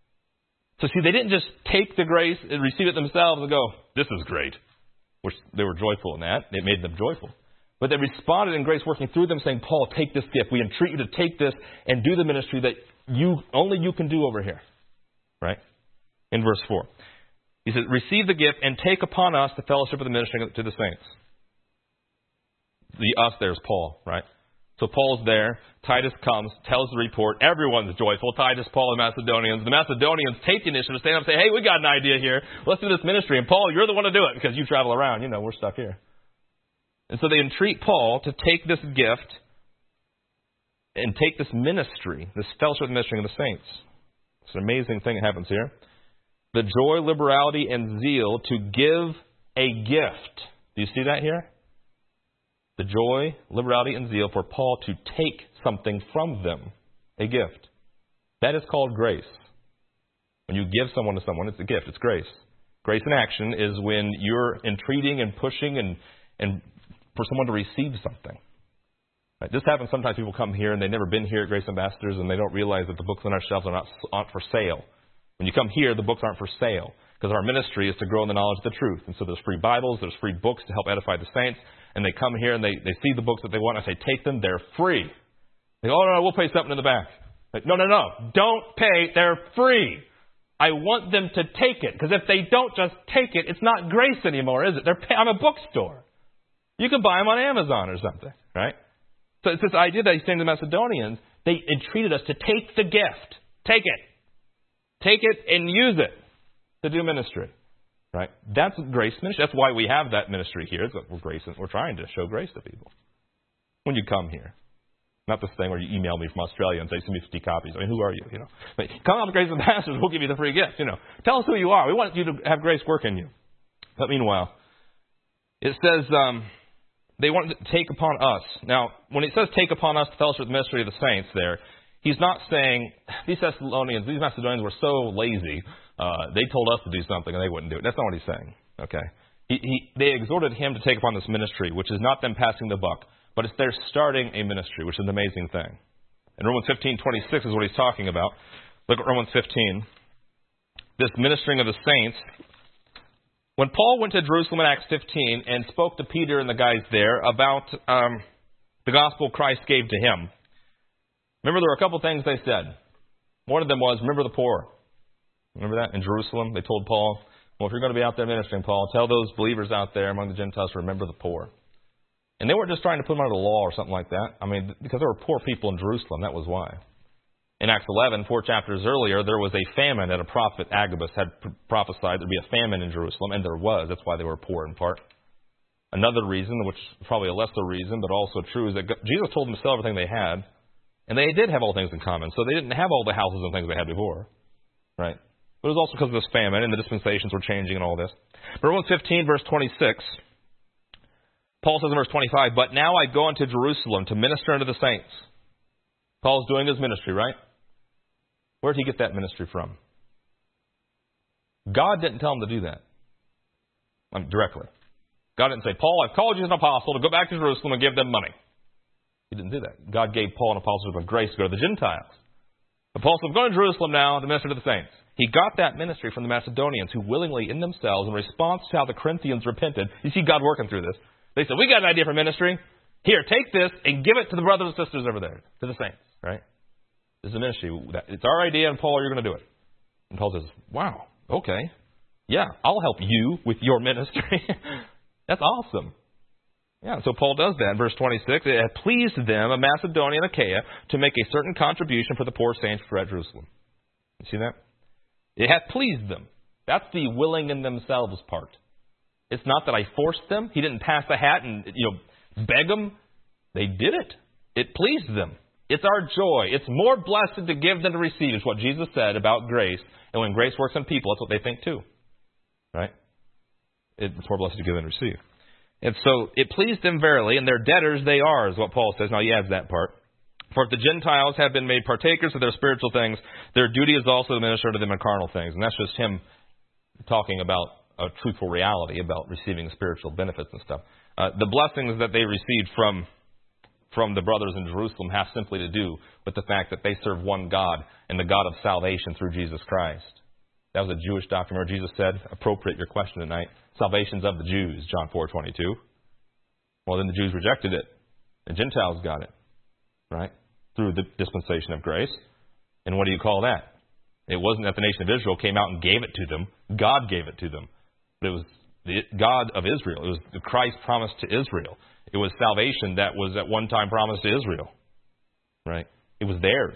So see, they didn't just take the grace and receive it themselves and go, this is great, which they were joyful in that. It made them joyful. But they responded in grace working through them saying, Paul, take this gift. We entreat you to take this and do the ministry that you only you can do over here. Right? In verse four. He says, receive the gift and take upon us the fellowship of the ministry to the saints. The us there is Paul, right? So Paul's there. Titus comes, tells the report. Everyone's joyful. Titus, Paul, the Macedonians. The Macedonians take the initiative, stand up and say, hey, we got an idea here. Let's do this ministry. And Paul, you're the one to do it because you travel around. You know, we're stuck here. And so they entreat Paul to take this gift and take this ministry, this fellowship ministry of the saints. It's an amazing thing that happens here. The joy, liberality, and zeal to give a gift. Do you see that here? The joy, liberality, and zeal for Paul to take something from them. A gift. That is called grace. When you give someone to someone, it's a gift. It's grace. Grace in action is when you're entreating and pushing and, and for someone to receive something. Right? This happens sometimes. People come here and they've never been here at Grace Ambassadors and they don't realize that the books on our shelves are not aren't for sale. When you come here, the books aren't for sale because our ministry is to grow in the knowledge of the truth. And so there's free Bibles, there's free books to help edify the saints. And they come here and they, they see the books that they want. And I say, take them. They're free. They go, oh, no, no, we'll pay something in the back. Like, no, no, no. Don't pay. They're free. I want them to take it. Because if they don't just take it, it's not grace anymore, is it? They're pay- I'm a bookstore. You can buy them on Amazon or something, right? So it's this idea that he's saying to the Macedonians, they entreated us to take the gift. Take it. Take it and use it to do ministry. Right? That's grace ministry. That's why we have that ministry here. Is that we're grace. We're trying to show grace to people when you come here. Not this thing where you email me from Australia and say, send me fifty copies. I mean, who are you? You know, but come out to Grace Ambassadors. We'll give you the free gift. You know, tell us who you are. We want you to have grace work in you. But meanwhile, it says um, they wanted to take upon us. Now, when it says take upon us the fellowship of the ministry of the saints, there, he's not saying these Thessalonians, these Macedonians were so lazy. Uh, they told us to do something and they wouldn't do it. That's not what he's saying. Okay, he, he, they exhorted him to take upon this ministry, which is not them passing the buck, but it's they're starting a ministry, which is an amazing thing. And Romans fifteen twenty-six is what he's talking about. Look at Romans fifteen. This ministering of the saints. When Paul went to Jerusalem in Acts fifteen and spoke to Peter and the guys there about um, the gospel Christ gave to him, remember there were a couple things they said. One of them was, remember the poor. Remember that? In Jerusalem, they told Paul, well, if you're going to be out there ministering, Paul, tell those believers out there among the Gentiles to remember the poor. And they weren't just trying to put them under the law or something like that. I mean, because there were poor people in Jerusalem. That was why. In Acts eleven, four chapters earlier, there was a famine that a prophet, Agabus, had prophesied there'd be a famine in Jerusalem, and there was. That's why they were poor in part. Another reason, which is probably a lesser reason, but also true, is that Jesus told them to sell everything they had, and they did have all things in common. So they didn't have all the houses and things they had before. Right? But it was also because of this famine, and the dispensations were changing and all this. But Romans fifteen, verse twenty-six, Paul says in verse twenty-five, but now I go unto Jerusalem to minister unto the saints. Paul's doing his ministry, right? Where did he get that ministry from? God didn't tell him to do that. I mean, directly. God didn't say, Paul, I've called you as an apostle to go back to Jerusalem and give them money. He didn't do that. God gave Paul an apostleship of grace to go to the Gentiles. But Paul said, I'm going to Jerusalem now to minister to the saints. He got that ministry from the Macedonians who willingly in themselves, in response to how the Corinthians repented, you see God working through this. They said, we got an idea for ministry. Here, take this and give it to the brothers and sisters over there, to the saints, right? This is a ministry. It's our idea, and Paul, you're going to do it. And Paul says, wow, okay. Yeah, I'll help you with your ministry. That's awesome. Yeah, so Paul does that in verse twenty-six. It had pleased them, of Macedonia and Achaia, to make a certain contribution for the poor saints at Jerusalem. You see that? It had pleased them. That's the willing in themselves part. It's not that I forced them. He didn't pass a hat and, you know, beg them. They did it. It pleased them. It's our joy. It's more blessed to give than to receive, is what Jesus said about grace. And when grace works on people, that's what they think too. Right? It's more blessed to give than to receive. And so it pleased them verily, and their debtors they are, is what Paul says. Now he adds that part. For if the Gentiles have been made partakers of their spiritual things, their duty is also to minister to them in carnal things. And that's just him talking about a truthful reality about receiving spiritual benefits and stuff. Uh, the blessings that they received from from the brothers in Jerusalem have simply to do with the fact that they serve one God and the God of salvation through Jesus Christ. That was a Jewish doctrine where Jesus said, appropriate your question tonight, salvation's of the Jews, John four twenty-two. Well, then the Jews rejected it. The Gentiles got it, right? Through the dispensation of grace. And what do you call that? It wasn't that the nation of Israel came out and gave it to them. God gave it to them. But it was the God of Israel. It was the Christ promised to Israel. It was salvation that was at one time promised to Israel. Right? It was theirs.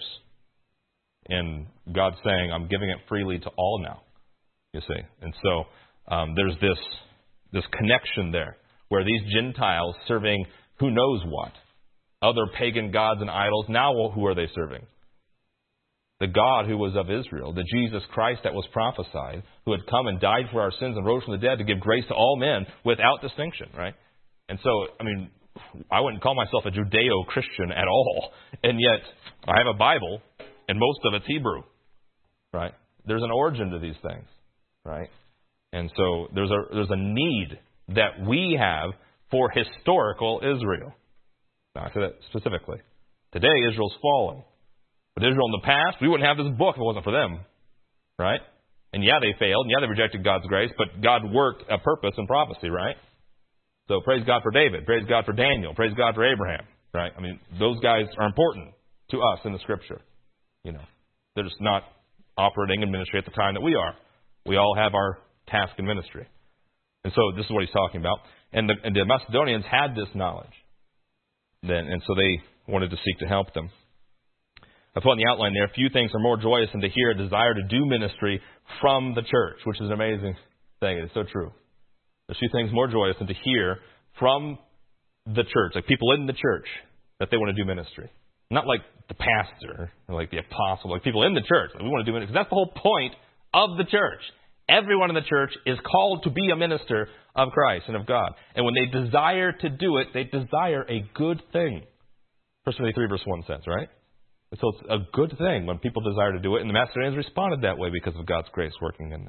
And God's saying, I'm giving it freely to all now. You see? And so um, there's this this connection there where these Gentiles serving who knows what, other pagan gods and idols, now who are they serving? The God who was of Israel, the Jesus Christ that was prophesied, who had come and died for our sins and rose from the dead to give grace to all men without distinction, right? And so, I mean, I wouldn't call myself a Judeo-Christian at all, and yet I have a Bible, and most of it's Hebrew, right? There's an origin to these things, right? And so there's a there's a need that we have for historical Israel. Now, I say that specifically. Today, Israel's fallen. But Israel in the past, we wouldn't have this book if it wasn't for them, right? And yeah, they failed, and yeah, they rejected God's grace, but God worked a purpose in prophecy, right? So praise God for David, praise God for Daniel, praise God for Abraham, right? I mean, those guys are important to us in the Scripture. You know, they're just not operating in ministry at the time that we are. We all have our task in ministry. And so this is what he's talking about. And the, and the Macedonians had this knowledge. Then, and so they wanted to seek to help them. I put in the outline there, a few things are more joyous than to hear a desire to do ministry from the church, which is an amazing thing. It's so true. There's a few things more joyous than to hear from the church, like people in the church, that they want to do ministry. Not like the pastor or like the apostle, like people in the church. Like we want to do ministry. Because that's the whole point of the church. Everyone in the church is called to be a minister of Christ and of God. And when they desire to do it, they desire a good thing. First Timothy three verse one says, right? So it's a good thing when people desire to do it. And the Macedonians responded that way because of God's grace working in them.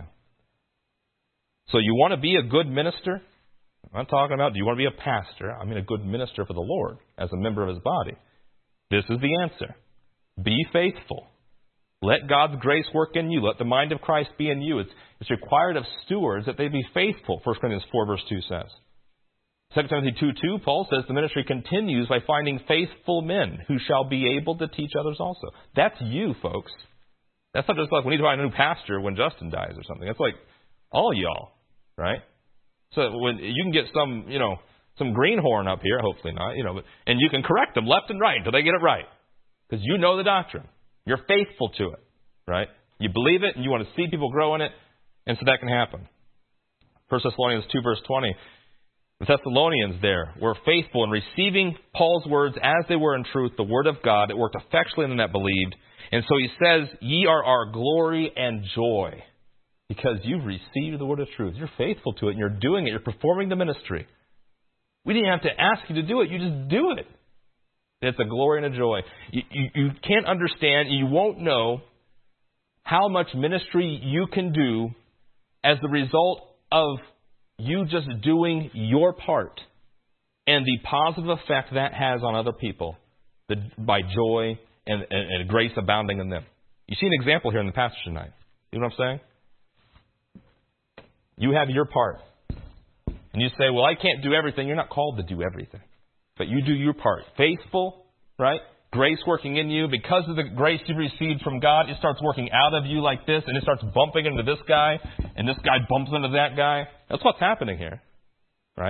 So you want to be a good minister? I'm not talking about, do you want to be a pastor? I mean a good minister for the Lord as a member of His body. This is the answer. Be faithful. Let God's grace work in you. Let the mind of Christ be in you. It's, it's required of stewards that they be faithful, First Corinthians four verse two says. Second Timothy two two, Paul says the ministry continues by finding faithful men who shall be able to teach others also. That's you, folks. That's not just like we need to find a new pastor when Justin dies or something. That's like all y'all, right? So when you can get some, you know, some greenhorn up here, hopefully not, you know, but, and you can correct them left and right until they get it right. Because you know the doctrine. You're faithful to it, right? You believe it and you want to see people grow in it, and so that can happen. First Thessalonians two verse twenty. The Thessalonians there were faithful in receiving Paul's words as they were in truth, the word of God. It worked effectually in them that believed. And so he says, ye are our glory and joy because you've received the word of truth. You're faithful to it and you're doing it. You're performing the ministry. We didn't have to ask you to do it. You just do it. It's a glory and a joy. You, you, you can't understand, you won't know how much ministry you can do as the result of you just doing your part and the positive effect that has on other people the, by joy and, and, and grace abounding in them. You see an example here in the passage tonight. You know what I'm saying? You have your part. And you say, well, I can't do everything. You're not called to do everything. But you do your part. Faithful, right? Grace working in you. Because of the grace you received from God, it starts working out of you like this, and it starts bumping into this guy, and this guy bumps into that guy. That's what's happening here, right?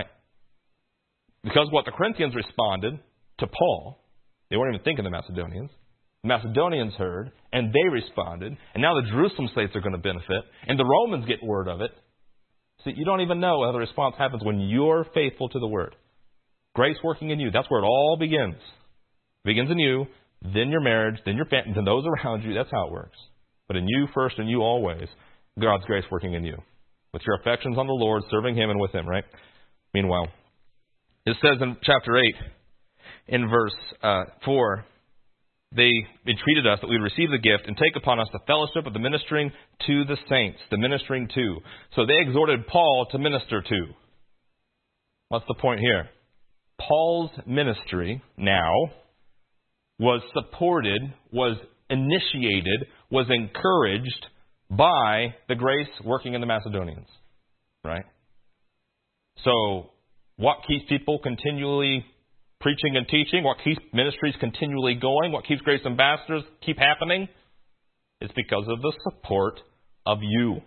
Because what the Corinthians responded to Paul, they weren't even thinking the Macedonians. The Macedonians heard, and they responded, and now the Jerusalem states are going to benefit, and the Romans get word of it. See, you don't even know how the response happens when you're faithful to the Word. Grace working in you, that's where it all begins. It begins in you, then your marriage, then your family, then those around you. That's how it works. But in you first and you always, God's grace working in you. With your affections on the Lord, serving Him and with Him, right? Meanwhile, it says in chapter eight, in verse uh, four, they entreated us that we would receive the gift and take upon us the fellowship of the ministering to the saints, the ministering to. So they exhorted Paul to minister to. What's the point here? Paul's ministry now was supported, was initiated, was encouraged by the grace working in the Macedonians. Right? So what keeps people continually preaching and teaching? What keeps ministries continually going? What keeps grace ambassadors keep happening? It's because of the support of you.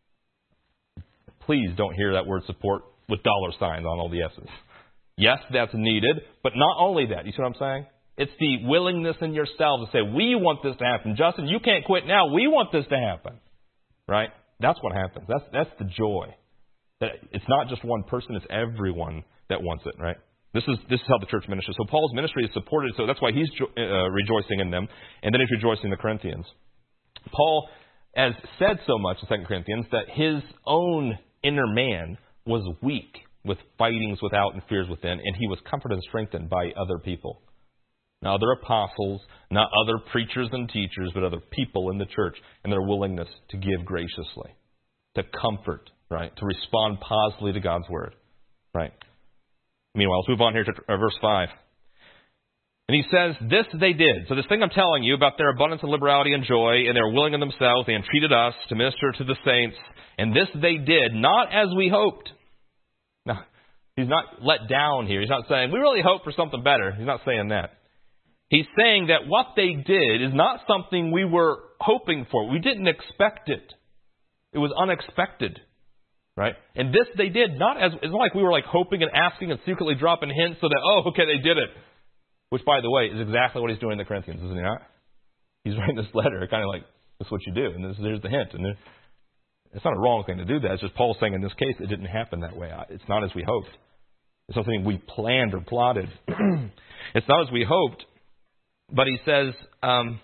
Please don't hear that word support with dollar signs on all the S's. Yes, that's needed, but not only that. You see what I'm saying? It's the willingness in yourself to say, we want this to happen. Justin, you can't quit now. We want this to happen. Right? That's what happens. That's that's the joy. That it's not just one person, it's everyone that wants it, right? This is this is how the church ministers. So Paul's ministry is supported, so that's why he's uh, rejoicing in them, and then he's rejoicing in the Corinthians. Paul has said so much in Second Corinthians that his own inner man was weak with fightings without and fears within, and he was comforted and strengthened by other people. Not other apostles, not other preachers and teachers, but other people in the church and their willingness to give graciously, to comfort, right, to respond positively to God's word, right. Meanwhile, let's move on here to verse five. And he says, this they did. So this thing I'm telling you about their abundance and liberality and joy, and they're willing in themselves, they entreated us to minister to the saints, and this they did, not as we hoped. Now, he's not let down here. He's not saying, we really hope for something better. He's not saying that. He's saying that what they did is not something we were hoping for. We didn't expect it. It was unexpected. Right? And this they did, not as, it's not like we were like hoping and asking and secretly dropping hints so that, oh, okay, they did it. Which, by the way, is exactly what he's doing in the Corinthians, isn't he not? He's writing this letter, kind of like, this is what you do, and this, there's the hint. And there, it's not a wrong thing to do that. It's just Paul saying in this case it didn't happen that way. It's not as we hoped. It's something we planned or plotted. It's not as we hoped. But he says, um,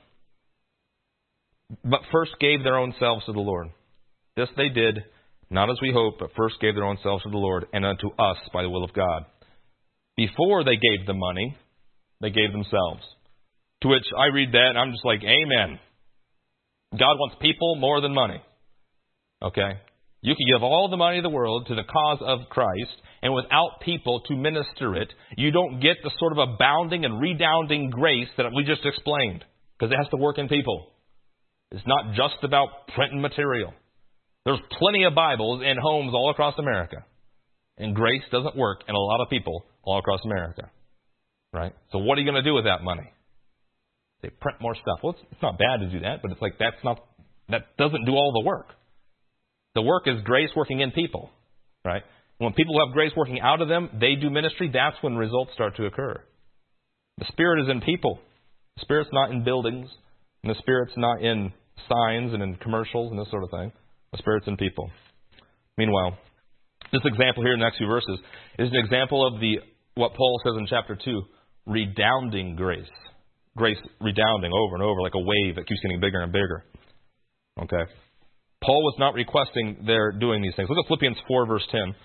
but first gave their own selves to the Lord. This they did, not as we hoped, but first gave their own selves to the Lord and unto us by the will of God. Before they gave the money, they gave themselves. To which I read that and I'm just like, amen. God wants people more than money. Okay? You can give all the money in the world to the cause of Christ, and without people to minister it, you don't get the sort of abounding and redounding grace that we just explained, because it has to work in people. It's not just about printing material. There's plenty of Bibles in homes all across America, and grace doesn't work in a lot of people all across America. Right? So what are you going to do with that money? They print more stuff. Well, it's, it's not bad to do that, but it's like that's not that doesn't do all the work. The work is grace working in people, right? When people have grace working out of them, they do ministry. That's when results start to occur. The Spirit is in people. The Spirit's not in buildings, and the Spirit's not in signs and in commercials and this sort of thing. The Spirit's in people. Meanwhile, this example here in the next few verses is an example of the what Paul says in chapter two, redounding grace. Grace redounding over and over like a wave that keeps getting bigger and bigger. Okay? Paul was not requesting their doing these things. Look at Philippians four, verse ten.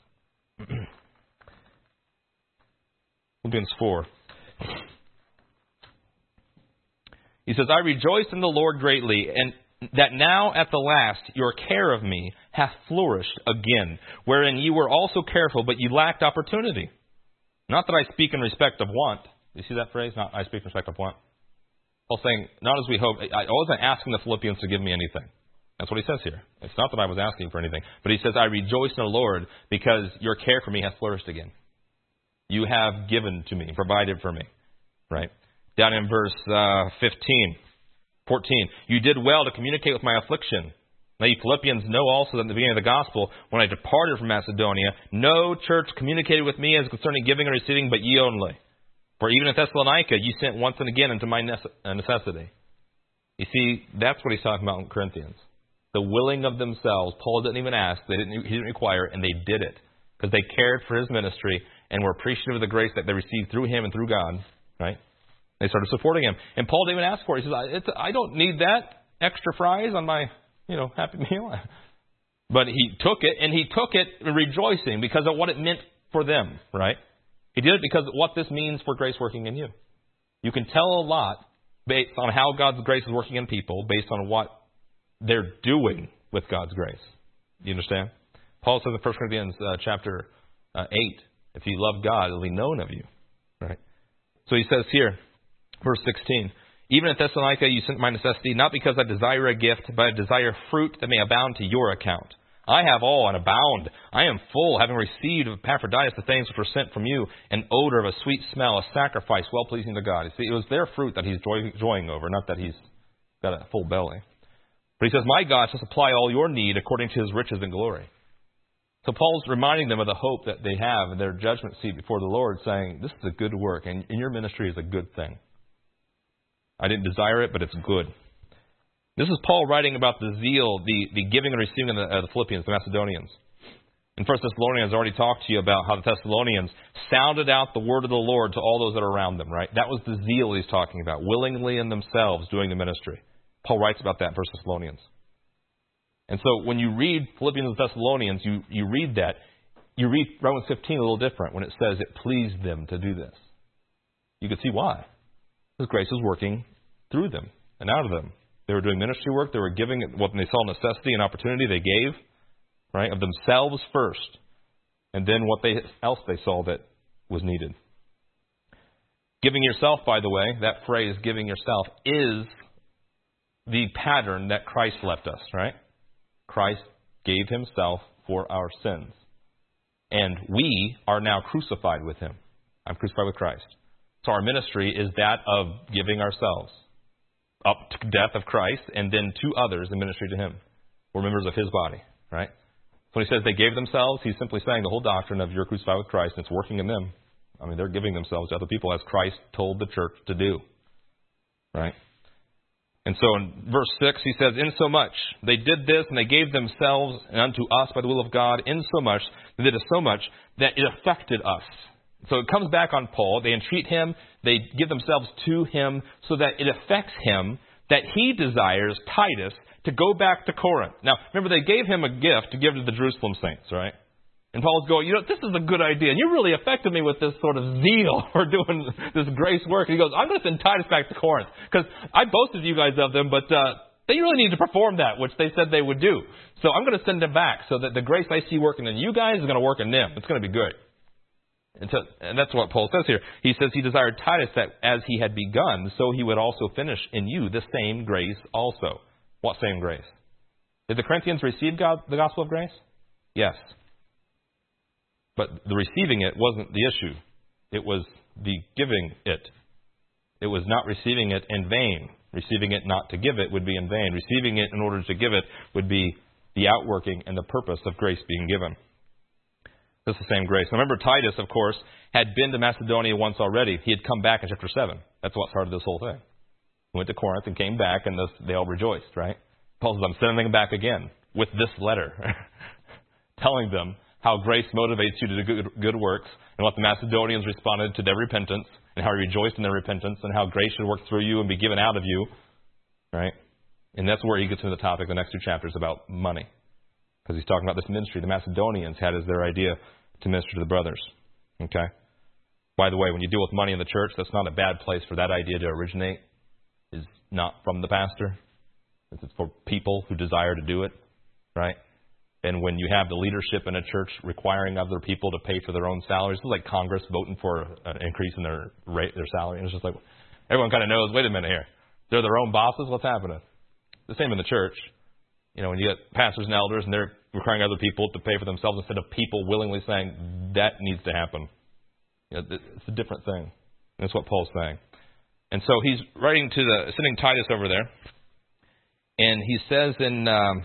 Philippians four. He says, I rejoice in the Lord greatly, and that now at the last your care of me hath flourished again, wherein you were also careful, but you lacked opportunity. Not that I speak in respect of want. You see that phrase? Not I speak in respect of want. Paul's saying, not as we hope. I wasn't asking the Philippians to give me anything. That's what he says here. It's not that I was asking for anything. But he says, I rejoice in the Lord because your care for me has flourished again. You have given to me, provided for me. Right? Down in verse uh, fifteen, fourteen. You did well to communicate with my affliction. Now you Philippians know also that at the beginning of the gospel, when I departed from Macedonia, no church communicated with me as concerning giving and receiving, but ye only. For even in Thessalonica, you sent once and again into my necessity. You see, that's what he's talking about in Corinthians. The willing of themselves. Paul didn't even ask. They didn't, he didn't require, and they did it. Because they cared for his ministry and were appreciative of the grace that they received through him and through God. Right? They started supporting him. And Paul didn't even ask for it. He says, it's, I don't need that extra fries on my, you know, Happy Meal. But he took it, and he took it rejoicing because of what it meant for them. Right? He did it because of what this means for grace working in you. You can tell a lot based on how God's grace is working in people based on what they're doing with God's grace. You understand? Paul says in First Corinthians uh, chapter uh, eight, if you love God, it will be known of you. Right? So he says here, verse sixteen, even at Thessalonica you sent my necessity, not because I desire a gift, but I desire fruit that may abound to your account. I have all and abound. I am full, having received of Epaphroditus the things which were sent from you, an odor of a sweet smell, a sacrifice well-pleasing to God. You see, it was their fruit that he's joy, joying over, not that he's got a full belly. But he says, my God shall supply all your need according to his riches and glory. So Paul's reminding them of the hope that they have in their judgment seat before the Lord, saying, this is a good work, and in your ministry is a good thing. I didn't desire it, but it's good. This is Paul writing about the zeal, the, the giving and receiving of the, uh, the Philippians, the Macedonians. In First Thessalonians, I already talked to you about how the Thessalonians sounded out the word of the Lord to all those that are around them, right? That was the zeal he's talking about, willingly in themselves doing the ministry. Paul writes about that in First Thessalonians. And so when you read Philippians and Thessalonians, you, you read that. You read Romans fifteen a little different when it says it pleased them to do this. You can see why. Because grace was working through them and out of them. They were doing ministry work. They were giving what they saw necessity and opportunity, they gave, right, of themselves first. And then what they else they saw that was needed. Giving yourself, by the way, that phrase, giving yourself, is the pattern that Christ left us, right? Christ gave himself for our sins. And we are now crucified with him. I'm crucified with Christ. So our ministry is that of giving ourselves up to death of Christ and then to others in ministry to him. We're members of his body, right? So when he says they gave themselves, he's simply saying the whole doctrine of you're crucified with Christ and it's working in them. I mean, they're giving themselves to other people as Christ told the church to do, right? And so in verse six, he says, insomuch they did this, and they gave themselves unto us by the will of God, insomuch they did it so much that it affected us. So it comes back on Paul. They entreat him. They give themselves to him so that it affects him, that he desires Titus to go back to Corinth. Now, remember, they gave him a gift to give to the Jerusalem saints, right? And Paul's going, you know, this is a good idea. And you really affected me with this sort of zeal for doing this grace work. And he goes, I'm going to send Titus back to Corinth because I boasted you guys of them, but uh, they really need to perform that, which they said they would do. So I'm going to send them back so that the grace I see working in you guys is going to work in them. It's going to be good. And, so, and that's what Paul says here. He says he desired Titus that as he had begun, so he would also finish in you the same grace also. What same grace? Did the Corinthians receive God, the gospel of grace? Yes. But the receiving it wasn't the issue. It was the giving it. It was not receiving it in vain. Receiving it not to give it would be in vain. Receiving it in order to give it would be the outworking and the purpose of grace being given. This is the same grace. Now remember, Titus, of course, had been to Macedonia once already. He had come back in chapter seven. That's what started this whole thing. He went to Corinth and came back, and this, they all rejoiced, right? Paul says, I'm sending them back again with this letter, telling them how grace motivates you to do good, good works, and what the Macedonians responded to their repentance, and how he rejoiced in their repentance, and how grace should work through you and be given out of you, right? And that's where he gets into the topic, the next two chapters, about money. Because he's talking about this ministry the Macedonians had as their idea to minister to the brothers. Okay? By the way, when you deal with money in the church, that's not a bad place for that idea to originate. It's not from the pastor. It's for people who desire to do it, right? And when you have the leadership in a church requiring other people to pay for their own salaries, it's like Congress voting for an increase in their rate, their salary. And it's just like, everyone kind of knows, wait a minute here. They're their own bosses. What's happening? The same in the church. You know, when you get pastors and elders and they're requiring other people to pay for themselves instead of people willingly saying that needs to happen. You know, it's a different thing. And that's what Paul's saying. And so he's writing to the, sending Titus over there. And he says in, um,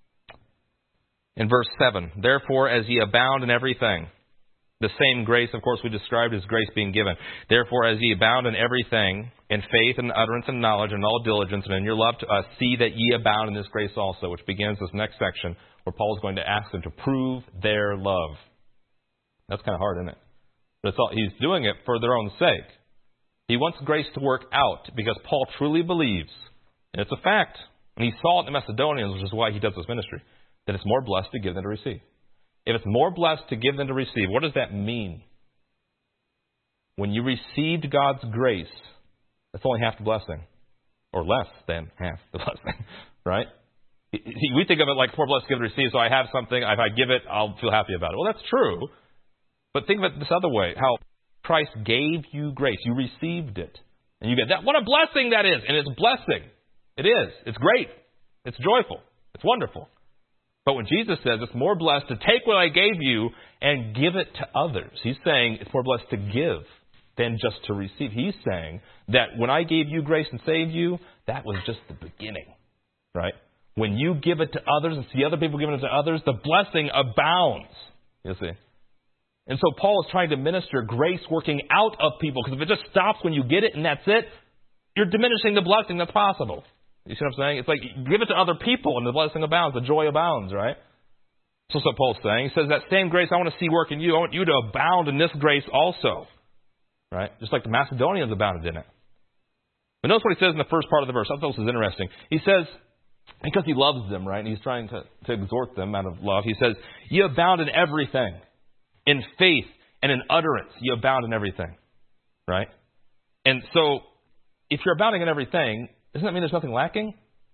in verse seven, therefore, as ye abound in everything, the same grace, of course, we described as grace being given. Therefore, as ye abound in everything, in faith and utterance and knowledge and all diligence, and in your love to us, see that ye abound in this grace also, which begins this next section where Paul is going to ask them to prove their love. That's kind of hard, isn't it? But it's all, he's doing it for their own sake. He wants grace to work out because Paul truly believes, and it's a fact, and he saw it in the Macedonians, which is why he does this ministry, that it's more blessed to give than to receive. If it's more blessed to give than to receive, what does that mean? When you received God's grace, that's only half the blessing, or less than half the blessing, right? We think of it like more blessed to give than to receive, so I have something, if I give it, I'll feel happy about it. Well, that's true, but think of it this other way, how Christ gave you grace. You received it, and you get that. What a blessing that is, and it's a blessing. It is. It's great. It's joyful. It's wonderful. But when Jesus says it's more blessed to take what I gave you and give it to others, he's saying it's more blessed to give than just to receive. He's saying that when I gave you grace and saved you, that was just the beginning, right? when you give it to others and see other people giving it to others, the blessing abounds. You see. And so Paul is trying to minister grace working out of people, because if it just stops when you get it and that's it, you're diminishing the blessing that's possible. You see what I'm saying? It's like give it to other people and the blessing abounds, the joy abounds, right? So that's what Paul's saying. He says that same grace I want to see work in you. I want you to abound in this grace also. Right? Just like the Macedonians abounded in it. But notice what he says in the first part of the verse. I thought this was interesting. He says, because he loves them, right? And he's trying to, to exhort them out of love. He says, you abound in everything. In faith and in utterance, you abound in everything. Right? And so, if you're abounding in everything, doesn't that mean there's nothing lacking?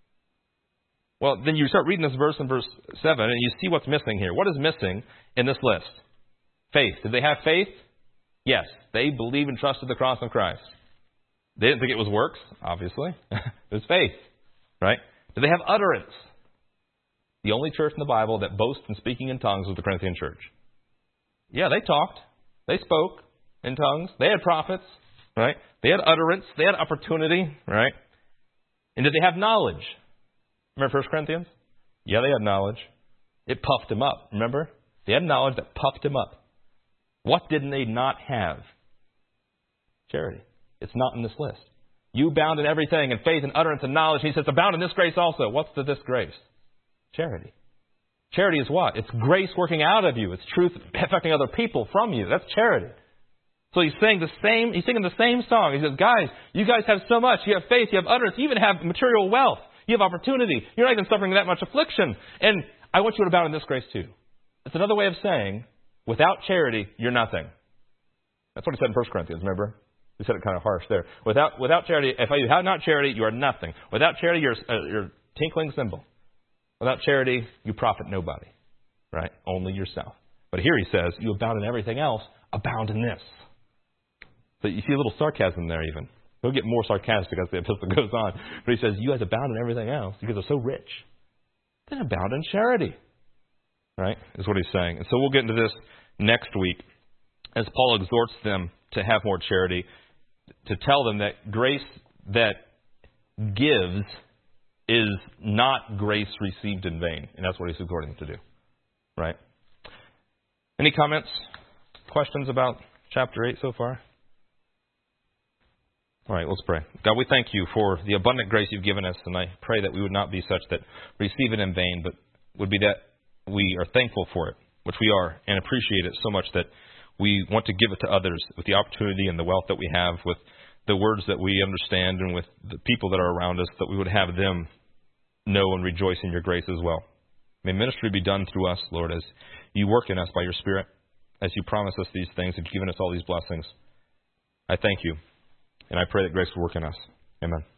Well, then you start reading this verse in verse seven, and you see what's missing here. What is missing in this list? Faith. Did they have faith? Yes. They believed and trusted the cross of Christ. They didn't think it was works, obviously. It was faith. Right? Did they have utterance? The only church in the Bible that boasts in speaking in tongues was the Corinthian church. Yeah, they talked. They spoke in tongues. They had prophets. Right? They had utterance. They had opportunity. Right? And did they have knowledge? Remember First Corinthians? Yeah, they had knowledge. It puffed them up. Remember? They had knowledge that puffed them up. What did they not have? Charity. It's not in this list. You abound in everything, in faith and utterance and knowledge. He says, abound in this grace also. What's the this grace? Charity. Charity is what? It's grace working out of you. It's truth affecting other people from you. That's charity. So he's saying the same, he's singing the same song. He says, guys, you guys have so much. You have faith, you have utterance, you even have material wealth. You have opportunity. You're not even suffering that much affliction. And I want you to abound in this grace too. It's another way of saying, without charity, you're nothing. That's what he said in First Corinthians, remember? He said it kind of harsh there. Without without charity, if you have not charity, you are nothing. Without charity, you're a, you're a tinkling cymbal. Without charity, you profit nobody. Right? Only yourself. But here he says, you abound in everything else, abound in this. So you see a little sarcasm there even. He'll get more sarcastic as the epistle goes on. But he says, you guys abound in everything else because they're so rich. Then abound in charity. Right? Is what he's saying. And so we'll get into this next week as Paul exhorts them to have more charity, to tell them that grace that gives is not grace received in vain. And that's what he's exhorting them to do. Right? Any comments, questions about chapter eight so far? All right, let's pray. God, we thank you for the abundant grace you've given us, and I pray that we would not be such that receive it in vain, but would be that we are thankful for it, which we are, and appreciate it so much that we want to give it to others with the opportunity and the wealth that we have, with the words that we understand, and with the people that are around us, that we would have them know and rejoice in your grace as well. May ministry be done through us, Lord, as you work in us by your Spirit, as you promise us these things and given us all these blessings. I thank you. And I pray that grace will work in us. Amen.